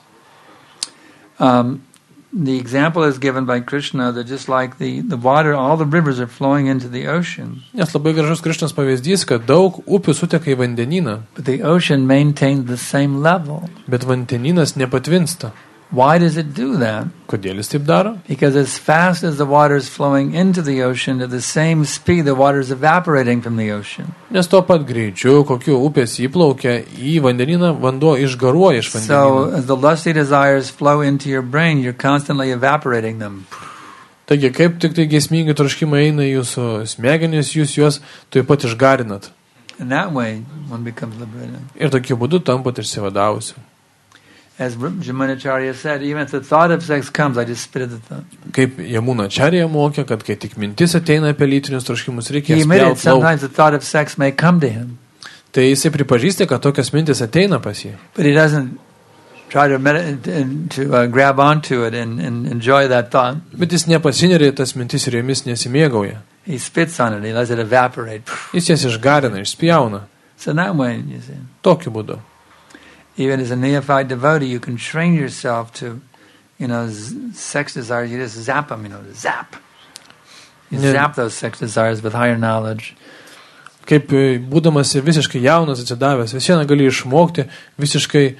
The example is given by Krishna that just like the water, all the rivers are flowing into the ocean. Nes labai gražus Krišnos pavyzdys, kad daug upių suteka į vandenyną, But the ocean maintains the same level. bet vandenynas nepatvinsta. Why does it do that? Kodėl jis taip daro? Because as fast as the water is flowing into the ocean, at the same speed the water is evaporating from the ocean. Nes tuo pat greičiu, kokiu upės įplaukia į vandenyną, vanduo išgaruoja iš So vandenyno. as the lusty desires flow into your brain, you're constantly evaporating them. Taigi, kaip tik tai gesmingi troškimai eina į jūsų smegenis, jūs juos taip pat išgarinat. In that way, one becomes liberated. Ir tokiu būdu tampat išsivadavusi. As Jamunacharya said, even if the thought of sex comes, I just spit at the thought. Kaip Jamuna Čarija mokė, kad kai tik mintis ateina apie lytinius troškimus, reikia He admitted spjauti lauk. sometimes the thought of sex may come to him, Tai jisai pripažįsta, kad tokias mintis ateina pas jį. but he doesn't try to grab onto it and enjoy that thought. Bet jis nepasineria į tas mintis ir jomis nesimėgauja. He spits on it. He lets it evaporate. Jis jas išgarina, išspjauna. So that way, you see, Tokiu būdu. even as a neophyte devotee, you can train yourself to, sex desires. You just zap them, zap. You Yeah. zap those sex desires with higher knowledge. Kaip būdamas visiškai jaunas atsidavęs, vis viena gali išmokti visiškai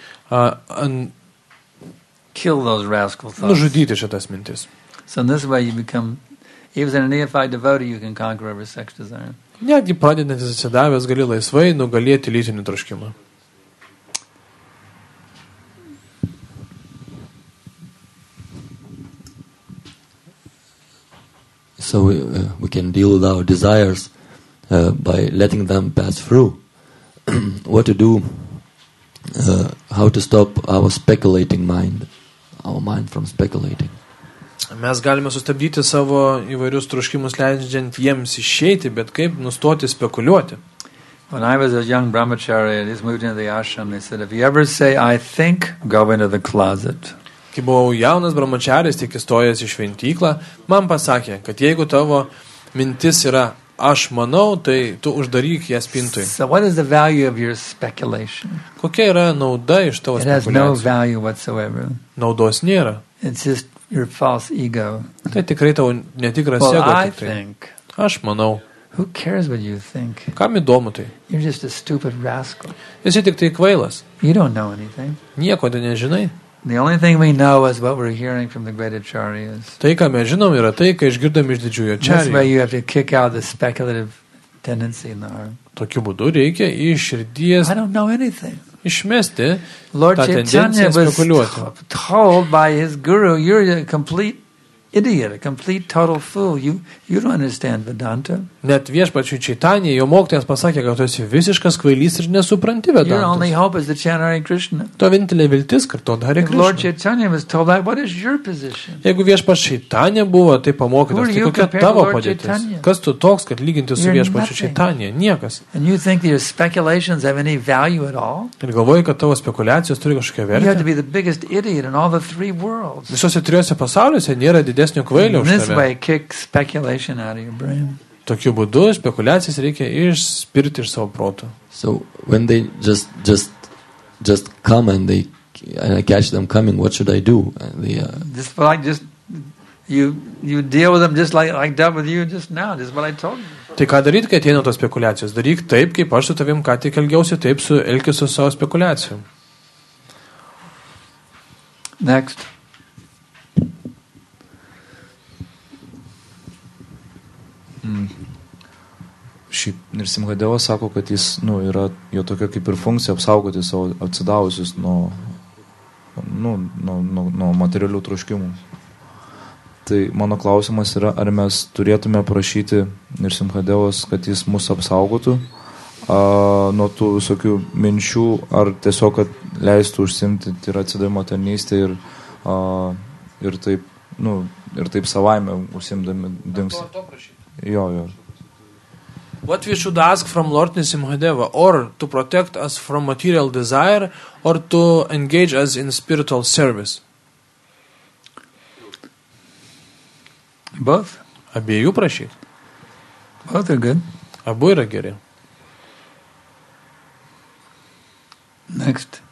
Kill those rascal thoughts. nužudyti šitas mintis. So in this way, you become, even as a neophyte devotee, you can conquer every sex desire. Netgi pradedantis atsidavęs gali laisvai nugalėti lytinį troškimą. So we can deal with our desires by letting them pass through. What to do, how to stop our speculating mind, our mind from speculating. Mes galime sustabdyti savo įvairius troškimus, leidžiant jiems išeiti, bet kaip nustoti spekuliuoti. When I was a young brahmachari, I just moved into the ashram, they said, if you ever say, I think, go into the closet. Kai buvau jaunas brahmacharis, tik įstojęs į šventyklą, man pasakė, kad jeigu tavo mintis yra aš manau, tai tu uždaryk ją spintui. So what is the value of your speculation? Kokia yra nauda iš tavo It has no spekulacijų? value whatsoever. Naudos nėra. It's just your false ego. Tai tikrai tavo netikras Well, ego. I Tik tai. think. Aš manau. Who cares what you think? Kam įdomu tai? You're just a stupid rascal. Esi tik tai kvailas. You don't know anything. Nieko tai nežinai. The only thing we know is what we're hearing from the great acharyas. Tai, ką mes žinom, yra tai, kai išgirdame iš didžiųjų This way acharijų. you have to kick out the speculative tendency in the heart. Tokiu būdu reikia iš širdies I don't know anything. išmesti Lord tą Chaitanya tendenciją was spekuliuoti. told by his guru, you're a complete idiot, a complete total fool. You don't understand Vedanta. Net viešpačiui Čaitanijai jo mokytojas pasakė, kad tu esi visiškas kvailys ir nesupranti Your only Vedantos. hope is to chant Hare Krishna. To vienintelė viltis kartuoti Hare If Lord Krishna. Chaitanya was told that, what is your position? Jeigu viešpats Čaitanija buvo tai Who pamokytas, are tai you kokia compared to tavo Lord padėtis? Chaitanya? Kas tu toks, kad lyginti su You're viešpačiu nothing. Čaitanija? Niekas. And you think that your speculations have any value at all? Ir galvoji, kad tavo spekulacijos turi kažkokią You have to vertę. be the biggest idiot in all the three worlds. Visose trijose pasauliuose nėra didesnio kvailio In už this tave. way, kick speculation out of your brain. Tokiu būdu spekulacijas reikia išspirti iš savo proto. So when they just come and I catch them coming, what should I do? And Just you deal with them just like I dealt with you just now, just what I told you. Tai ką daryti, kai ateina tos spekulacijos? Daryk taip, kaip aš su tavim ką tik elgiausi, taip su elgiu su savo spekulacijom. Next. Šiaip Nirsimhadevas sako, kad jis, yra jo tokia kaip ir funkcija apsaugoti savo atsidavusius nuo materialių troškimų. Tai mano klausimas yra, ar mes turėtume prašyti Nirsimhadevas, kad jis mus apsaugotų nuo tų visokių minčių, ar tiesiog, kad leistų užsimti ir atsidavimo tarnystę ir taip savaime užsimdami dings. Jo. What we should ask from Lord Nrsimhadeva, or to protect us from material desire, or to engage us in spiritual service? Both. Abiejų prašyk. Both are good. Abu yra geri. Next.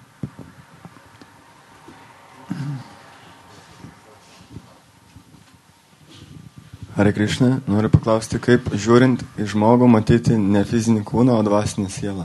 Hare Krishna, noriu paklausti, kaip žiūrint į žmogų matyti ne fizinį kūną, o dvasinę sielą.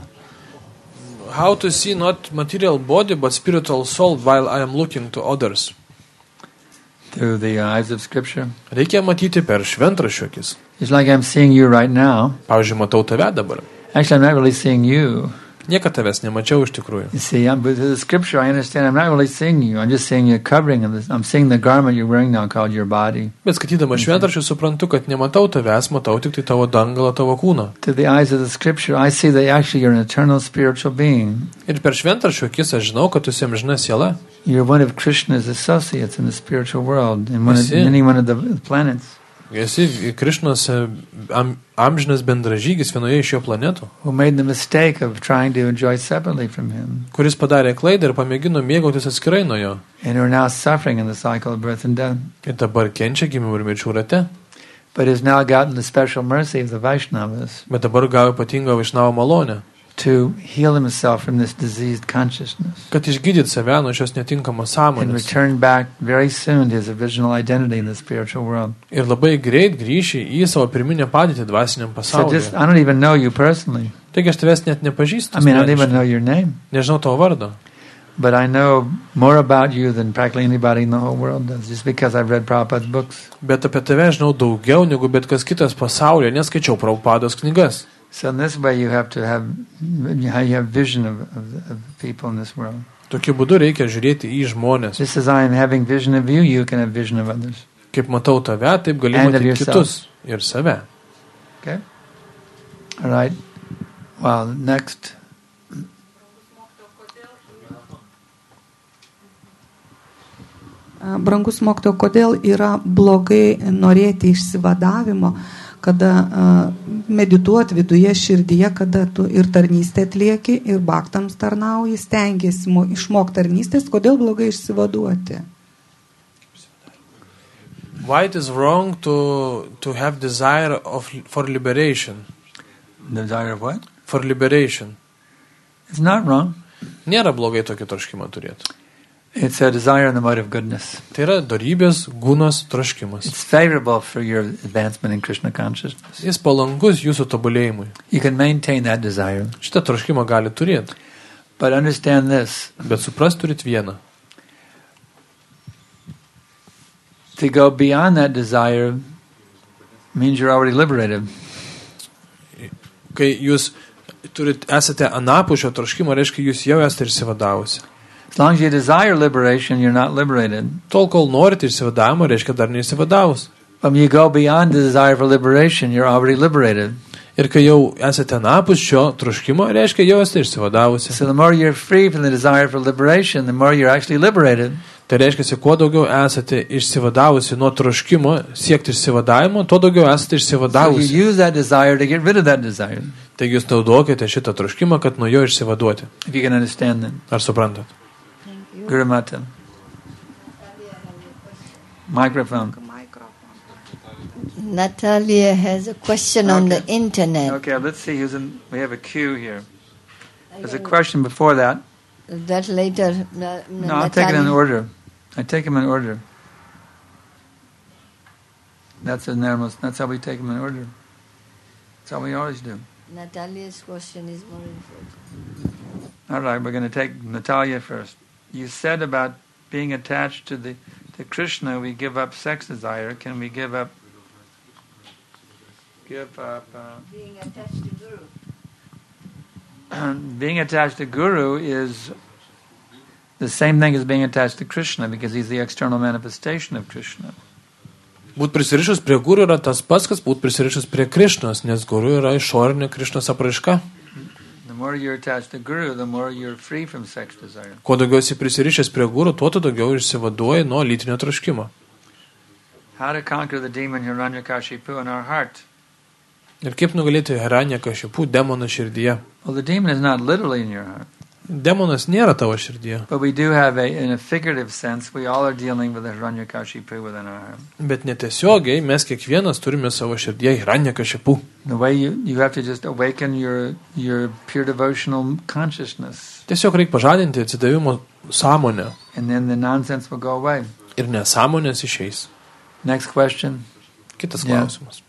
How to see not material body, but spiritual soul while I am looking to others? Through the eyes of Scripture. Reikia matyti per šventraščio akis. It's like I'm seeing you right now. Pavyzdžiui, matau tave dabar. Actually, I'm not really seeing you. Niekad tavęs nemačiau iš tikrųjų. You see, with the Scripture, I understand I'm not really seeing you. I'm just seeing your covering. I'm seeing the garment you're wearing now called your body. Bet skaitydama šventraščių suprantu, kad nematau tavęs, matau tik tai tavo dangalą, tavo kūną. To the eyes of the Scripture, I see that actually you're an eternal spiritual being. Ir per šventraščių akis aš žinau, kad tu esi amžina siela. You're one of Krishna's associates in the spiritual world, in any one of the planets. Esi Krišnos amžinas bendražygis vienoje iš jo planetų, who made the mistake of trying to enjoy separately from him, kuris padarė klaidą ir pamėgino mėgautis atskirai nuo jo. and who are now suffering in the cycle of birth and death, Ir dabar kenčia gimimų ir mirčių rate, but has now gotten the special mercy of the Vaishnavas bet dabar gavo ypatingą Vaišnavo malonę, to heal himself from this diseased consciousness kad išgydyt save nuo šios netinkamos and sąmonės. return back very soon to his original identity in the spiritual world. Ir labai greit grįši į savo pirminę padėtį dvasiniam So pasaulyje. I don't even know you personally. Taigi aš tavęs net nepažįstu. I mean, I don't even know your name. Nežinau tavo vardo. But I know more about you than practically anybody in the whole world does, just because I've read Prabhupada's books. Bet apie tave žinau daugiau negu bet kas kitas pasaulyje, neskaičiau Prabhupados knygas. So in this way you have vision of people in this world. Tokiu būdu reikia žiūrėti į žmonės. Just as I am having vision of you, you can have vision of others. Kaip matau tave, taip gali And of matyti yourself. kitus ir save. Okay? All right. Well, next. Brangus mokytojo, kodėl yra blogai norėti išsivadavimo, kada medituoti viduje širdyje, kada tu ir tarnystę atlieki, ir baktams tarnauji, stengiasi išmokti tarnystės, kodėl blogai išsivaduoti? Why it is wrong to have desire for liberation? Desire of what? For liberation. It's not wrong. Nėra blogai tokį troškimą turėti. It's a desire in the mode of goodness. Tai yra dorybės, gunos troškimas. It's favorable for your advancement in Krishna consciousness. Jis palankus jūsų tobulėjimui. You can maintain that desire. Šitą troškimą gali turėti. But understand this. Bet suprast turit vieną. To go beyond that desire means you're already liberated. Kai jūs esate anapus šio troškimo, reiškia, jūs jau esate išsivadavusi. As long as you desire liberation, you're not liberated. Tol, kol norite išsivadavimo, reiškia, dar neišsivadavus. When you go beyond the desire for liberation, you're already liberated. Ir kai jau esate anapus šio troškimo, reiškia, jau esate išsivadavusi. So the more you're free from the desire for liberation, the more you're actually liberated. Tai reiškia, kuo daugiau esate išsivadavusi nuo troškimo siekti išsivadavimo, tuo daugiau esate išsivadavusi. So you use that desire to get rid of that desire. Taigi jūs naudokite šitą troškimą, kad nuo jo išsivaduoti. If you can understand that. Ar suprantat? Guru Mata. Microphone. Natalia has a question on the internet. Okay, let's see who's in. We have a queue here. There's a question before that. That later. No, I'll take it in order. I take them in order. That's how we take them in order. That's how we always do. Natalia's question is more important. All right, we're going to take Natalia first. You said about being attached to Krishna, we give up sex desire. Can we give up being attached to Guru? Being attached to Guru is the same thing as being attached to Krishna, because he's the external manifestation of Krishna. Būt prisirišus prie Guru yra tas pats, kas būt prisirišus prie Krishnos, nes Guru yra išorinė Krishnos apraiška. The more you're attached to Guru, the more you're free from sex desire. Kuo daugiau esi prisirišęs prie Guru, tuo daugiau išsivaduoji nuo lytinio troškimo. How to conquer the demon Hiranyakashipu in our heart? Ir kaip nugalėti Hiranyakashipu demoną širdyje? Well, the demon is not literally in your heart. Demonas nėra tavo širdyje. But we do have in a figurative sense, we all are dealing with the Hiranyakashipu within our heart. Bet netiesiogiai mes kiekvienas turime savo širdyje Hiranyakashipu. The way you have to just awaken your pure devotional consciousness. Tiesiog reikia pažadinti atsidavimo sąmonę. And then the nonsense will go away. Ir nesąmonės išeis. Next question. Kitas klausimas.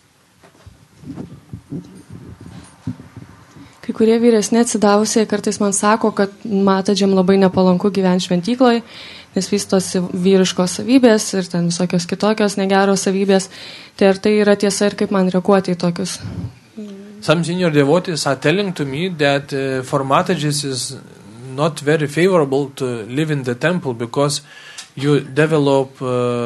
Kai kurie vyresni atsidavusiai kartais man sako, kad matadžiam labai nepalanku gyventi šventykloje, nes vystosi vyriškos savybės ir ten visokios kitokios negeros savybės. Tai ar tai yra tiesa ir kaip man reaguoti į tokius? Some senior devotees are telling to me that for matages is not very favorable to live in the temple because you develop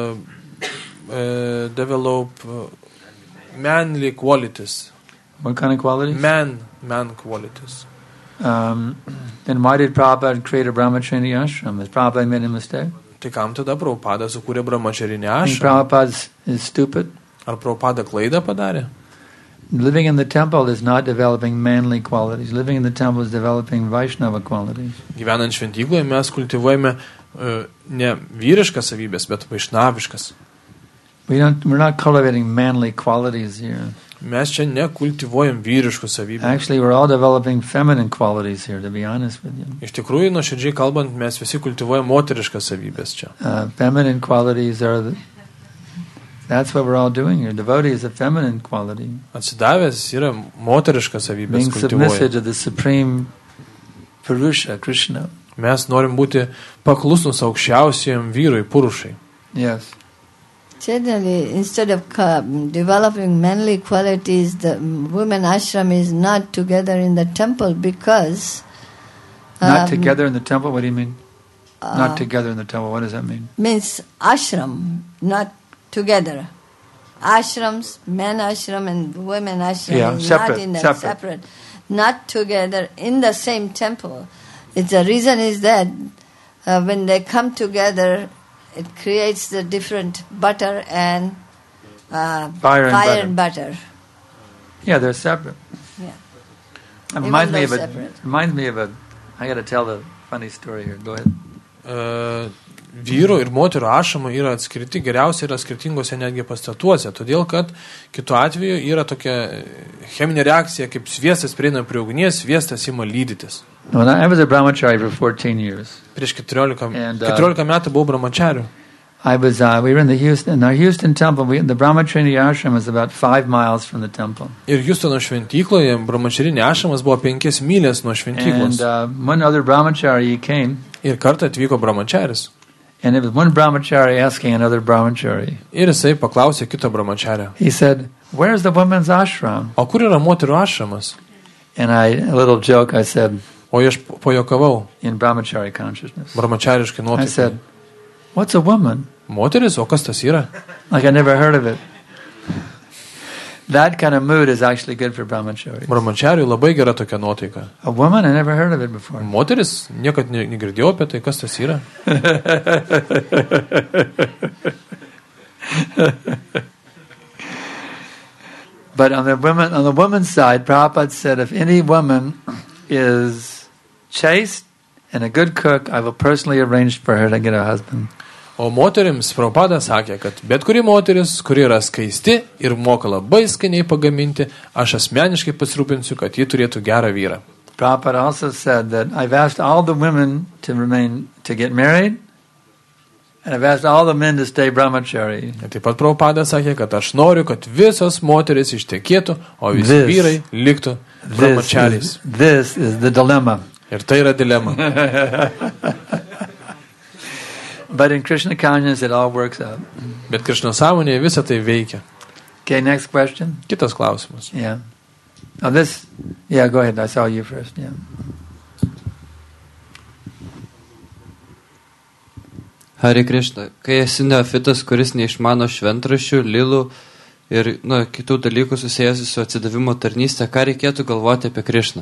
manly qualities. What kind of qualities? Man qualities. Then why did Prabhupada create a brahmacharya ashram? Has Prabhupada made a mistake? Tai kam tada Prabhupada sukūrė brahmacharinį ashram? Think Prabhupada is stupid? Ar Prabhupada klaidą padarė? Living in the temple is not developing manly qualities. Living in the temple is developing Vaishnava qualities. Gyvenant šventykloje mes kultivuojame ne vyriškas savybės, bet vaishnaviškas. We're not cultivating manly qualities here. Mes čia nekultivuojam vyriškų savybių. Actually, we're all developing feminine qualities here, to be honest with you. Iš tikrųjų, nuoširdžiai kalbant, mes visi kultivuojam moteriškas savybės čia. Feminine qualities that's what we're all doing here. Devotee is a feminine quality. Atsidavęs yra moteriškas savybės kultivuoja. Being submissive to the supreme Purusha, Krishna. Mes norim būti paklusnus aukščiausiam vyrui, Purušai. Yes. Generally, instead of developing manly qualities, the women ashram is not together in the temple because... Not together in the temple? What do you mean? Not together in the temple. What does that mean? Means ashram, not together. Ashrams, men ashram and women ashram is separate, not in the separate. Not together in the same temple. The reason is that when they come together, it creates the different butter and Fire and butter. Yeah, they're separate. Yeah. It reminds me of a. I got to tell the funny story here. Go ahead. Vyro ir moterų ašama yra atskirti, geriausia yra skirtingose netgi pastatuose, todėl kad kitu atveju yra tokia cheminė reakcija, kaip sviestas prieina prie ugnies, sviestas ima lydytis. I was a brahmachari for 14 years. Prieš 14 metų buvau brahmachariu. We were in our Houston temple. The brahmachari ashram is about 5 miles from the temple. Ir Houstono šventykloje brahmacharinė ašramas buvo 5 mylias nuo šventyklos. And one other brahmachari came. Ir kartą atvyko brahmacharis. And it was one brahmachari asking another brahmachari. Ir jisai paklausė kito brahmachario. He said, "Where's the women's ashram?" O kur yra moterų ašramas? And a little joke, I said. O aš pajokavau. In brahmachari consciousness. Brahmachariškai nuotaikai. I said, "What's a woman?" Moteris, o kas tas yra? Like I never heard of it. That kind of mood is actually good for brahmachari. Brahmachariui labai gera tokia nuotaika. A woman, I never heard of it before. Moteris, niekad negirdėjau apie tai, kas tas yra. But on the woman's side, Prabhupada said, if any woman is chaste and a good cook, I will personally arrange for her to get a husband. O moterims Prabhupada sakė, kad bet kuri moteris, kuri yra skaisti ir moka labai skaniai pagaminti, aš asmeniškai pasirūpinsiu, kad ji turėtų gerą vyrą. Prabhupada also said that I've asked all the women to get married, and I've asked all the men to stay brahmachari. Taip pat Prabhupada sakė, kad aš noriu, kad visos moteris ištekėtų, o visi vyrai liktų brahmacharis. This is the dilemma. Ir tai yra dilema. But in Krishna consciousness it all works out. Bet Krishna sąmonėje visą tai veikia. Okay, next question. Kitas klausimas. Yeah. Go ahead. I saw you first. Yeah. Hare Krishna, kai esi neofitas, kuris neišmano šventraščių, lilų ir kitų dalykų susijęs su atsidavimo tarnystė, ką reikėtų galvoti apie Krishną?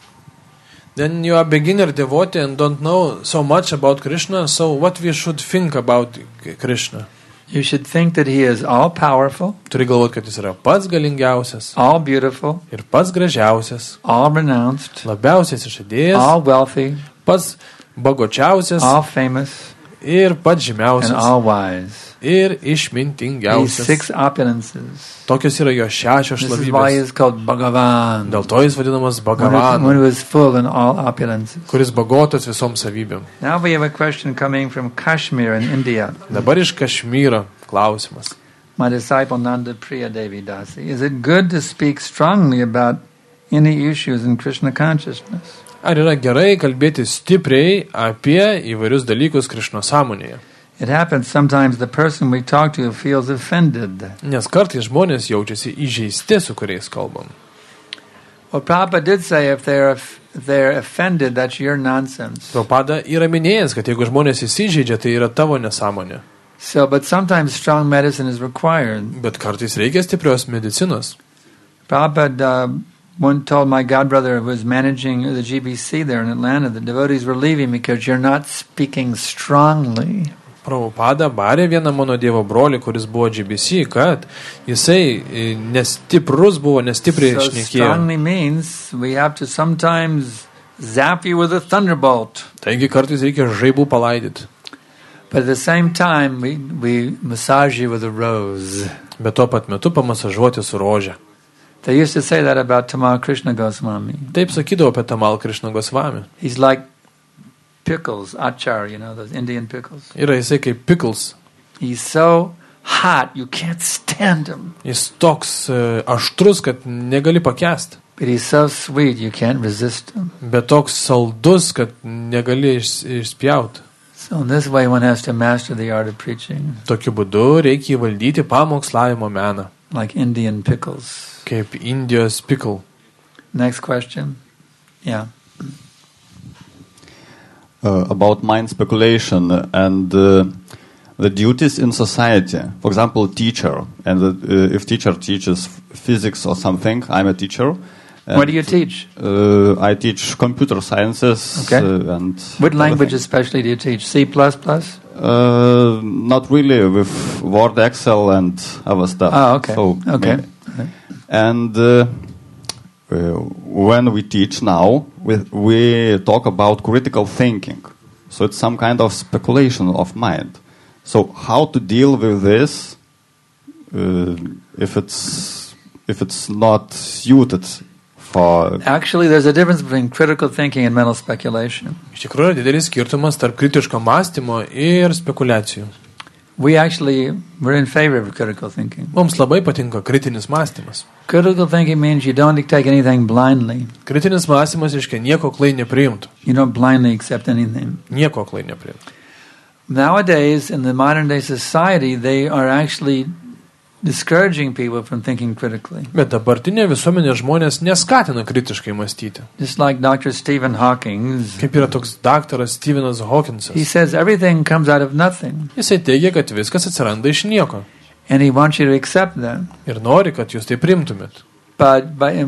Then you are beginner devotee and don't know so much about Krishna, so what we should think about Krishna? You should think that he is all powerful. Turi galvoti, kad jis yra pats galingiausias. All beautiful. Ir pats gražiausias. All renounced. Labiausias išadėjęs. All wealthy. Pats bagočiausias. All famous. Ir pats žymiausias. And all wise. Ir išmintingiausias. These 6 opulences. Tokios yra jo 6 šlavybės. This is why he is called Bhagavan. Dėl to jis vadinamas Bhagavan. When he was full in all opulences. Kuris bagotas visom savybėm. Now we have a question coming from Kashmir in India. Dabar iš Kašmyro klausimas. My disciple Nanda Priya Devi Dasi. Is it good to speak strongly about any issues in Krishna consciousness? Ar yra gerai kalbėti stipriai apie įvairius dalykus Krishna sąmonėje? It happens sometimes the person we talk to feels offended. Nes kartais žmonės jaučiasi įžeisti, su kuriais kalbam. Well, Prabhupada did say if they're offended, that's your nonsense. Prabhupada yra minėjęs, kad jeigu žmonės įsižeidžia, tai yra tavo nesąmonė. But sometimes strong medicine is required. Bet kartais reikia stiprios medicinos. Prabhupada one told my godbrother who was managing the GBC there in Atlanta, the devotees were leaving because you're not speaking strongly. Prabhupada barė vieną mano dievo brolį, kuris buvo GBC, kad jisai nestiprus buvo, nestipriai šnekėjo. So strongly means we have to sometimes zap you with a thunderbolt. Taigi kartais reikia žaibų palaidyti. But at the same time we massage you with a rose. Bet tuo pat metu pamasažuoti su rože. They used to say that about Tamal Krishna Goswami. Taip sakydavo apie Tamal Krishna Goswami. He's like pickles, achar, those Indian pickles. Yra jisai kaip pickles. He's so hot, you can't stand him. Jis toks aštrus, kad negali pakęsti. But he's so sweet, you can't resist him. Bet toks saldus, kad negali išspjauti. So in this way one has to master the art of preaching. Tokiu būdu reikia įvaldyti pamokslavimo meną. Like Indian pickles. Kaip Indijos pickle. Next question. Yeah. About mind speculation and the duties in society. For example, teacher. And if teacher teaches physics or something, I'm a teacher, What do you teach? I teach computer sciences. Okay. And what language especially do you teach? C++? Not really, with Word, Excel, and other stuff. Oh, okay. So okay. And when we teach now, we talk about critical thinking. So it's some kind of speculation of mind. So how to deal with this if it's not suited for... Actually, there's a difference between critical thinking and mental speculation. Iš tikrųjų, yra didelis skirtumas tarp kritiško mąstymo ir spekulacijų. We're in favor of critical thinking. Mums labai patinka kritinis mąstymas. Critical thinking means you don't take anything blindly. Kritinis mąstymas reiškia nieko aklai nepriimti. You don't blindly accept anything. Nieko aklai nepriimti. Nowadays, in the modern day society, they are actually discouraging people from thinking critically. Bet dabartinė visuomenė žmonės neskatina kritiškai mąstyti. Just like Dr. Stephen Hawking. Kaip yra toks daktaras Stephenas Hawkinsas. He says everything comes out of nothing. Jisai teigia, kad viskas atsiranda iš nieko. And he wants you to accept that. Ir nori, kad jūs tai priimtumėt. But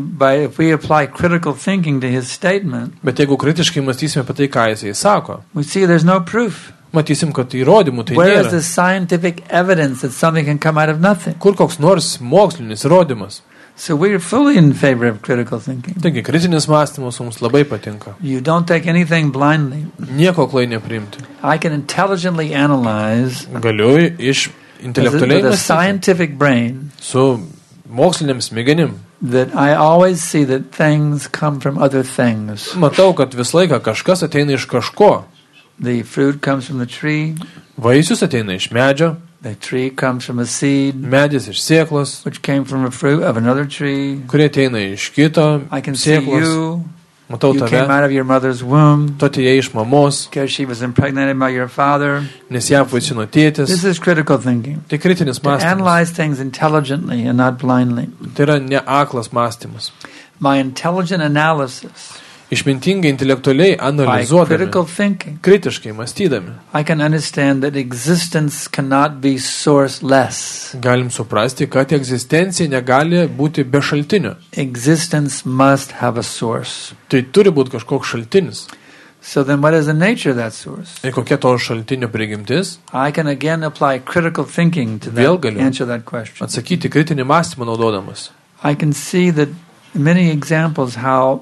if we apply critical thinking to his statement, bet jeigu kritiškai mąstysime apie tai, ką jisai sako, we see there's no proof. Matysim, kad įrodymų tai Where nėra. is the scientific evidence that something can come out of nothing? Kur koks nors mokslinis įrodymas? So we're fully in favor of critical thinking. Taigi, kritinis mąstymas mums labai patinka. You don't take anything blindly. Nieko aklai nepriimti. I can intelligently analyze Galiu iš intelektualiai with a scientific brain su moksliniam smegenim. That I always see that things come from other things. Matau, kad visą laiką kažkas ateina iš kažko. The fruit comes from the tree. Vaisius ateina iš medžio. The tree comes from a seed. Medis iš sėklos. Which came from a fruit of another tree. Kurie ateina iš kito I can see sėklos. you. Matau You tave. came out of your mother's womb. Tu atėjai iš mamos. Because she was impregnated by your father. Nes ją apvaisino tėtis. This is critical thinking. Tai kritinis To mąstymas. analyze things intelligently and not blindly. Tai yra ne aklas mąstymas. My intelligent analysis. Išmintingai intelektualiai By analizuodami, critical thinking, kritiškai mąstydami, I can understand that existence cannot be sourceless. galim suprasti, kad egzistencija negali būti be šaltinio. Existence must have a source. Tai turi būti kažkoks šaltinis. So then what is the nature of that source? Ir kokia to šaltinio prigimtis? I can again apply critical thinking to Vėl that, galiu answer that question. atsakyti kritinį mąstymą naudodamas. I can see that many examples how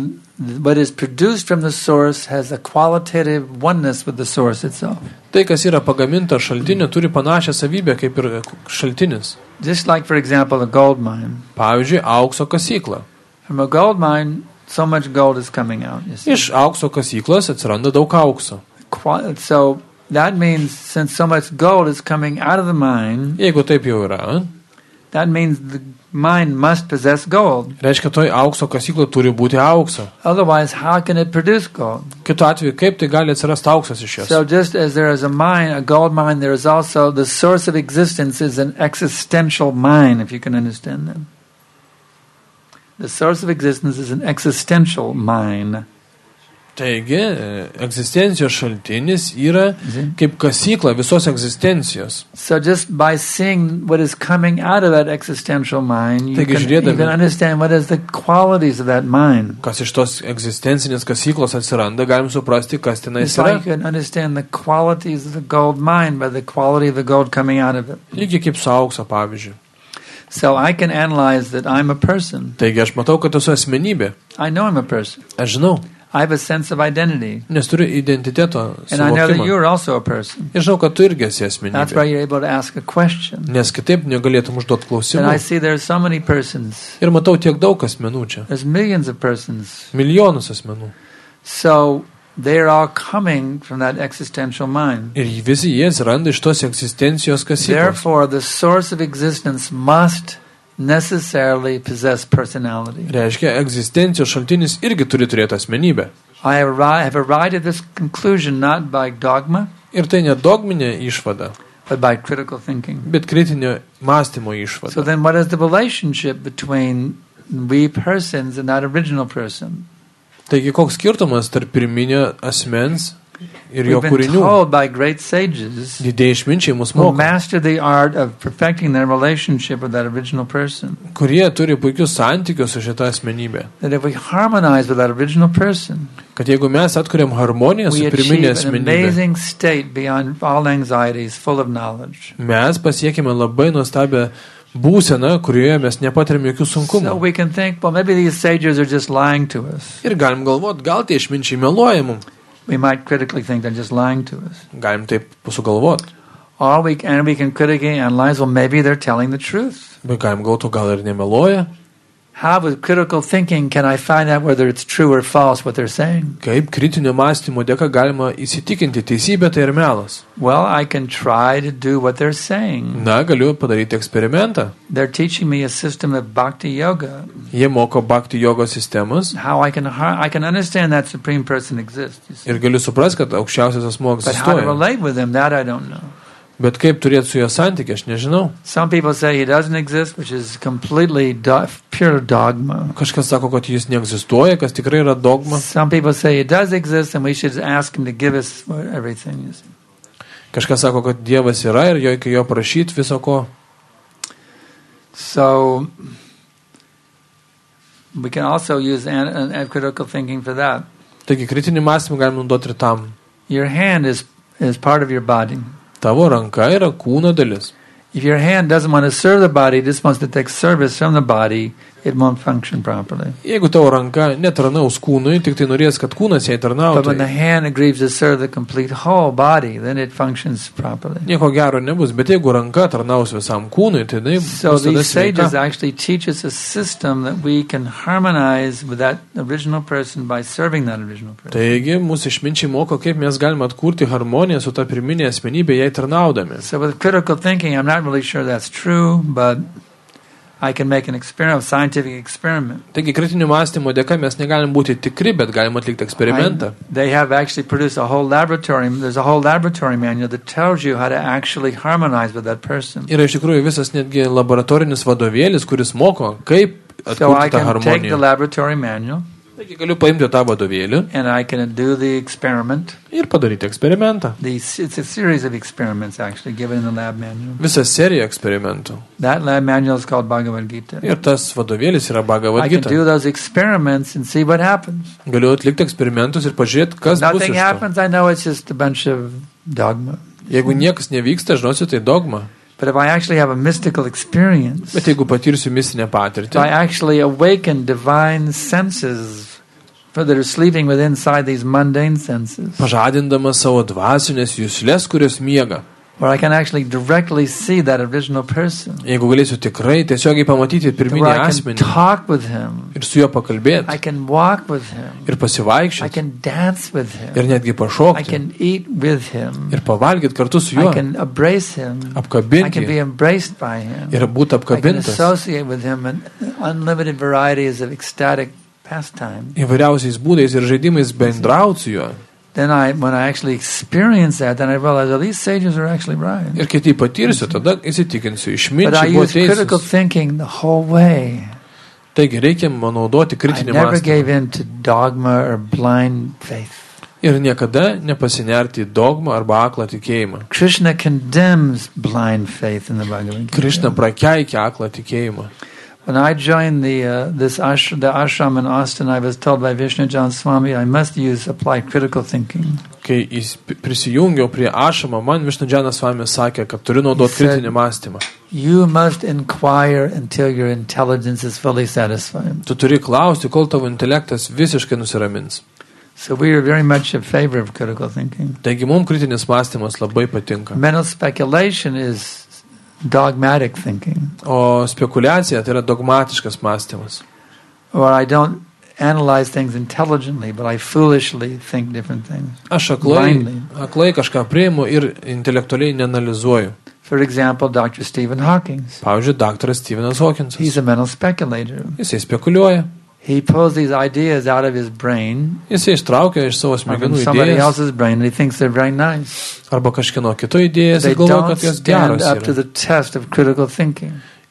what is produced from the source has a qualitative oneness with the source itself. Tai, kas yra pagaminta šaltinio, turi panašią savybę kaip ir šaltinis. Just like, for example, a gold mine. Pavyzdžiui, aukso kasykla. From a gold mine, so much gold is coming out. You see. Iš aukso kasyklos atsiranda daug aukso. So that means since so much gold is coming out of the mine, Jeigu taip jau yra, that means the mine must possess gold. reiškia, toj aukso kasyklo turi būti aukso. Otherwise, how can it produce gold? Kitu atveju, kaip tai gali atsirasti auksas iš jos? So just as there is a mine, a gold mine, there is also the source of existence is an existential mine, if you can understand that. The source of existence is an existential mine. Taigi, egzistencijos šaltinis yra kaip kasykla visos egzistencijos. So just by seeing what is coming out of that existential mine, you Taigi, can understand what is the qualities of that mine. Kas iš tos egzistencinės kasyklos atsiranda, galim suprasti, kas tenais It's like yra. you can understand the qualities of the gold mine by the quality of the gold coming out of it. Lygiai kaip su aukso, pavyzdžiui. So I can analyze that I'm a person. Taigi, aš matau, kad esu asmenybė. I know I'm a person. Aš žinau, I have a sense of identity. nes turiu identiteto And I know that suvokimą. you're also a person. Ir žinau, kad tu irgi esi That's why asmenybė. you're able to ask a question. Nes kitaip negalėtum užduoti And I klausimų. see there are so many persons. Ir matau tiek daug asmenų čia. There's millions of persons. Milijonus asmenų. So they're all coming from that existential mind. Ir visi jie atsiranda iš tos egzistencijos kasyklos. Therefore, the source of existence must necessarily possess personality. Reiškia, egzistencijos šaltinis irgi turi turėti asmenybę. I have arrived at this conclusion not by dogma, Ir tai ne dogminė išvada, but by critical thinking. bet kritinio mąstymo išvada. So then what is the relationship between we persons and that original person? Taigi, koks skirtumas tarp pirminio asmens ir jo We've been kūrinių. told by great sages Didieji išminčiai mus who moko, master the art of perfecting their relationship with that original person. kurie turi puikius santykius su šita asmenybė. That if we harmonize with that original person, Kad jeigu mes atkuriam harmoniją su we pirminė achieve an asmenybė, amazing state beyond all anxieties, full of knowledge. mes pasiekime labai nuostabią būseną, kurioje mes nepatiriam jokių So sunkumų. we can think, well, maybe these sages are just lying to us. Ir galim galvot, gal tie išminčiai meluoja mums. We might critically think they're just lying to us. Galim taip sugalvot. Or we can critically analyze, well, maybe they're telling the truth. Bet galim galvoti, gal ir nemeluoja. How with critical thinking can I find out whether it's true or false what they're saying? Kaip kritinio mąstymo dėka galima įsitikinti teisybę tai ir melas. Well, I can try to do what they're saying. Na, galiu padaryti eksperimentą. They're teaching me a system of bhakti yoga. Jie moko bhakti jogos sistemas. How I can understand that supreme person exists. You see. Ir galiu suprasti, kad aukščiausias asmuo But how to egzistuoja. relate with him, that I don't know. Bet kaip turėti su juo santykį, aš nežinau. Some people say he doesn't exist, which is completely pure dogma. Kažkas sako, kad jis neegzistuoja, kas tikrai yra dogma. Some people say he does exist and we should ask him to give us everything. You see. Kažkas sako, kad Dievas yra ir jo iki jo prašyti viso ko. So we can also use critical thinking for that. Taigi kritinį mąstymą galime naudoti ir tam. Your hand is part of your body. Tavo ranka yra kūno dalis. If your hand doesn't want to serve the body, just wants to take service from the body, it won't function properly. Jeigu tavo ranka netarnaus kūnui, tik tai norės, kad kūnas jai But when tarnautų, the hand agrees to serve the complete whole body, then it functions properly. nieko gero nebus. Bet jeigu ranka tarnaus visam kūnui, tai jinai So bus tada these sages sveika. actually teach us a system that we can harmonize with that original person by serving that original person. Taigi, mūsų išminčiai moko, kaip mes galime atkurti harmoniją su ta pirminė asmenybė, jai tarnaudami. So with critical thinking, I'm not really sure that's true, but I can make an experiment, a scientific experiment. Taigi, kritinių mąstymo dėka mes negalim būti tikri, bet galim atlikti eksperimentą. They have actually produced a whole laboratory. There's a whole laboratory manual that tells you how to actually harmonize with that person. Yra iš tikrųjų visas netgi laboratorinis vadovėlis, kuris moko, kaip So I atkurti tą can take the harmoniją. laboratory manual Taigi, galiu paimti tą vadovėlį and I can do the experiment. ir padaryti eksperimentą. It's a series of experiments actually given in the lab manual. Visą seriją eksperimentų. That lab manual is called Bhagavad Gita. Ir tas vadovėlis yra Bhagavad I can Gita. do those experiments and see what happens. Galiu atlikti eksperimentus ir pažiūrėti, kas bus Nothing iš to. happens, I know it's just a bunch of dogma. Jeigu niekas nevyksta, žinosiu, tai dogma. But if I actually have a mystical experience, Bet jeigu patirsiu mistinę if patirtį, I actually awaken divine senses that are sleeping within inside these mundane senses, pažadindamas savo dvasinės jūslės, kurios miega. where I can actually directly see that original person, Jeigu galėsiu tikrai tiesiogiai pamatyti pirminį where I can asmenį talk with him, ir su juo pakalbėti, I can walk with him, ir I pasivaikščioti, can dance with ir him, netgi I pašokti, can eat with him, ir pavalgyti kartu su juo, I can embrace him, I can apkabinti be embraced by him, ir būti I can apkabintas associate with him in unlimited varieties of ecstatic pastime. įvairiausiais būdais ir žaidimais bendrauti su juo. Then when I actually experience that, then I realize, well, these sages are actually right. Ir kai tai patirsiu, tada įsitikinsiu, But I išminčiai buvo use critical teisūs. thinking the whole way. Taigi reikia naudoti I kritinį never mąstymą. gave in to dogma or blind faith. Ir niekada nepasinerti į dogmą arba aklą tikėjimą. Krishna condemns blind faith in the Bhagavad Gita. Krishna prakeikia aklą tikėjimą. When I joined the ashram in Austin, I was told by Vishnu Jan Swami I must apply critical thinking. Kai prisijungiau prie ašamo, man Višnudžianas Svamis sakė, kad turiu naudoti kritinį mąstymą. You must inquire until your intelligence is fully satisfied. Tu turi klausti, kol tavo intelektas visiškai nusiramins. So we are very much in favor of critical thinking. Taigi mums kritinis mąstymas labai patinka. Mental speculation is dogmatic thinking. O spekulacija tai yra dogmatiškas mąstymas. Or I don't analyze things intelligently, but I foolishly think different things. Aš Blindly. aklai kažką priimu ir intelektualiai neanalizuoju. For example, Dr. Stephen Hawking. Pavyzdžiui, daktaras Stephenas Hawkinsas. He's a mental speculator. Jisai spekuliuoja. He pulls these ideas out of his brain, Jisai ištraukia iš savo or from smegenų somebody idėjas else's brain, and he thinks they're very nice. arba kažkieno kito idėjas They ir galvoja, don't kad jos stand geros up to yra. the test of critical thinking.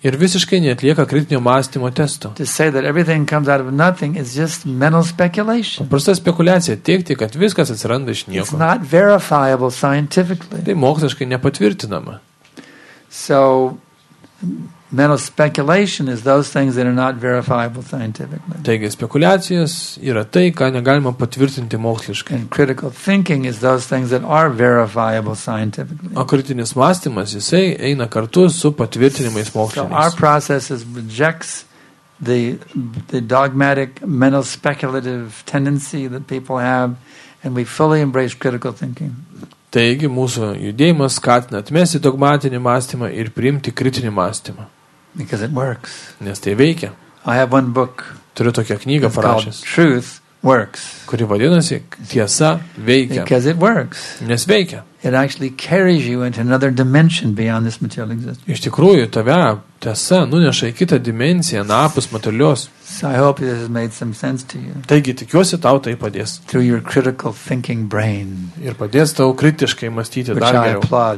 Ir visiškai neatlieka kritinio mąstymo testo. To say that everything comes out of nothing is just mental speculation. Paprasta spekulacija teigti, kad viskas atsiranda iš It's nieko. not verifiable scientifically. Tai moksliškai nepatvirtinama. So, mental speculation is those things that are not verifiable scientifically. Taigi spekulacijos yra tai, ką negalima patvirtinti moksliškai. And critical thinking is those things that are verifiable scientifically. O kritinis mąstymas, jisai eina kartu su patvirtinimais So our moksliniais. process rejects the dogmatic mental speculative tendency that people have, and we fully embrace critical thinking. Taigi mūsų judėjimas skatina atmesti dogmatinį mąstymą ir priimti kritinį mąstymą. Because it works. Nes tai veikia. I have one book. Turiu tokią knygą It's called parašęs, Truth Works. kuri vadinasi Tiesa veikia. Because it works. Nes veikia. It actually carries you into another dimension beyond this material existence. Iš tikrųjų, tave tiesa nuneša į kitą dimensiją, napus materialios. So I hope this has made some sense to you. Taigi tikiuosi tau tai padės. Through your critical thinking brain. Ir padės tau kritiškai mąstyti Which dar I geriau. applaud.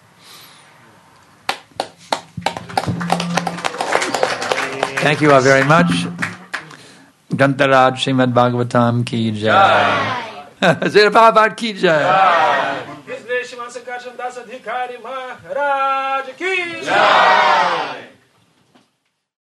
Thank you all very much. Gantaraj Srimad Bhagavatam ki jai. Zira Prabhupada ki jai. His name is Maharaj Ki Jai.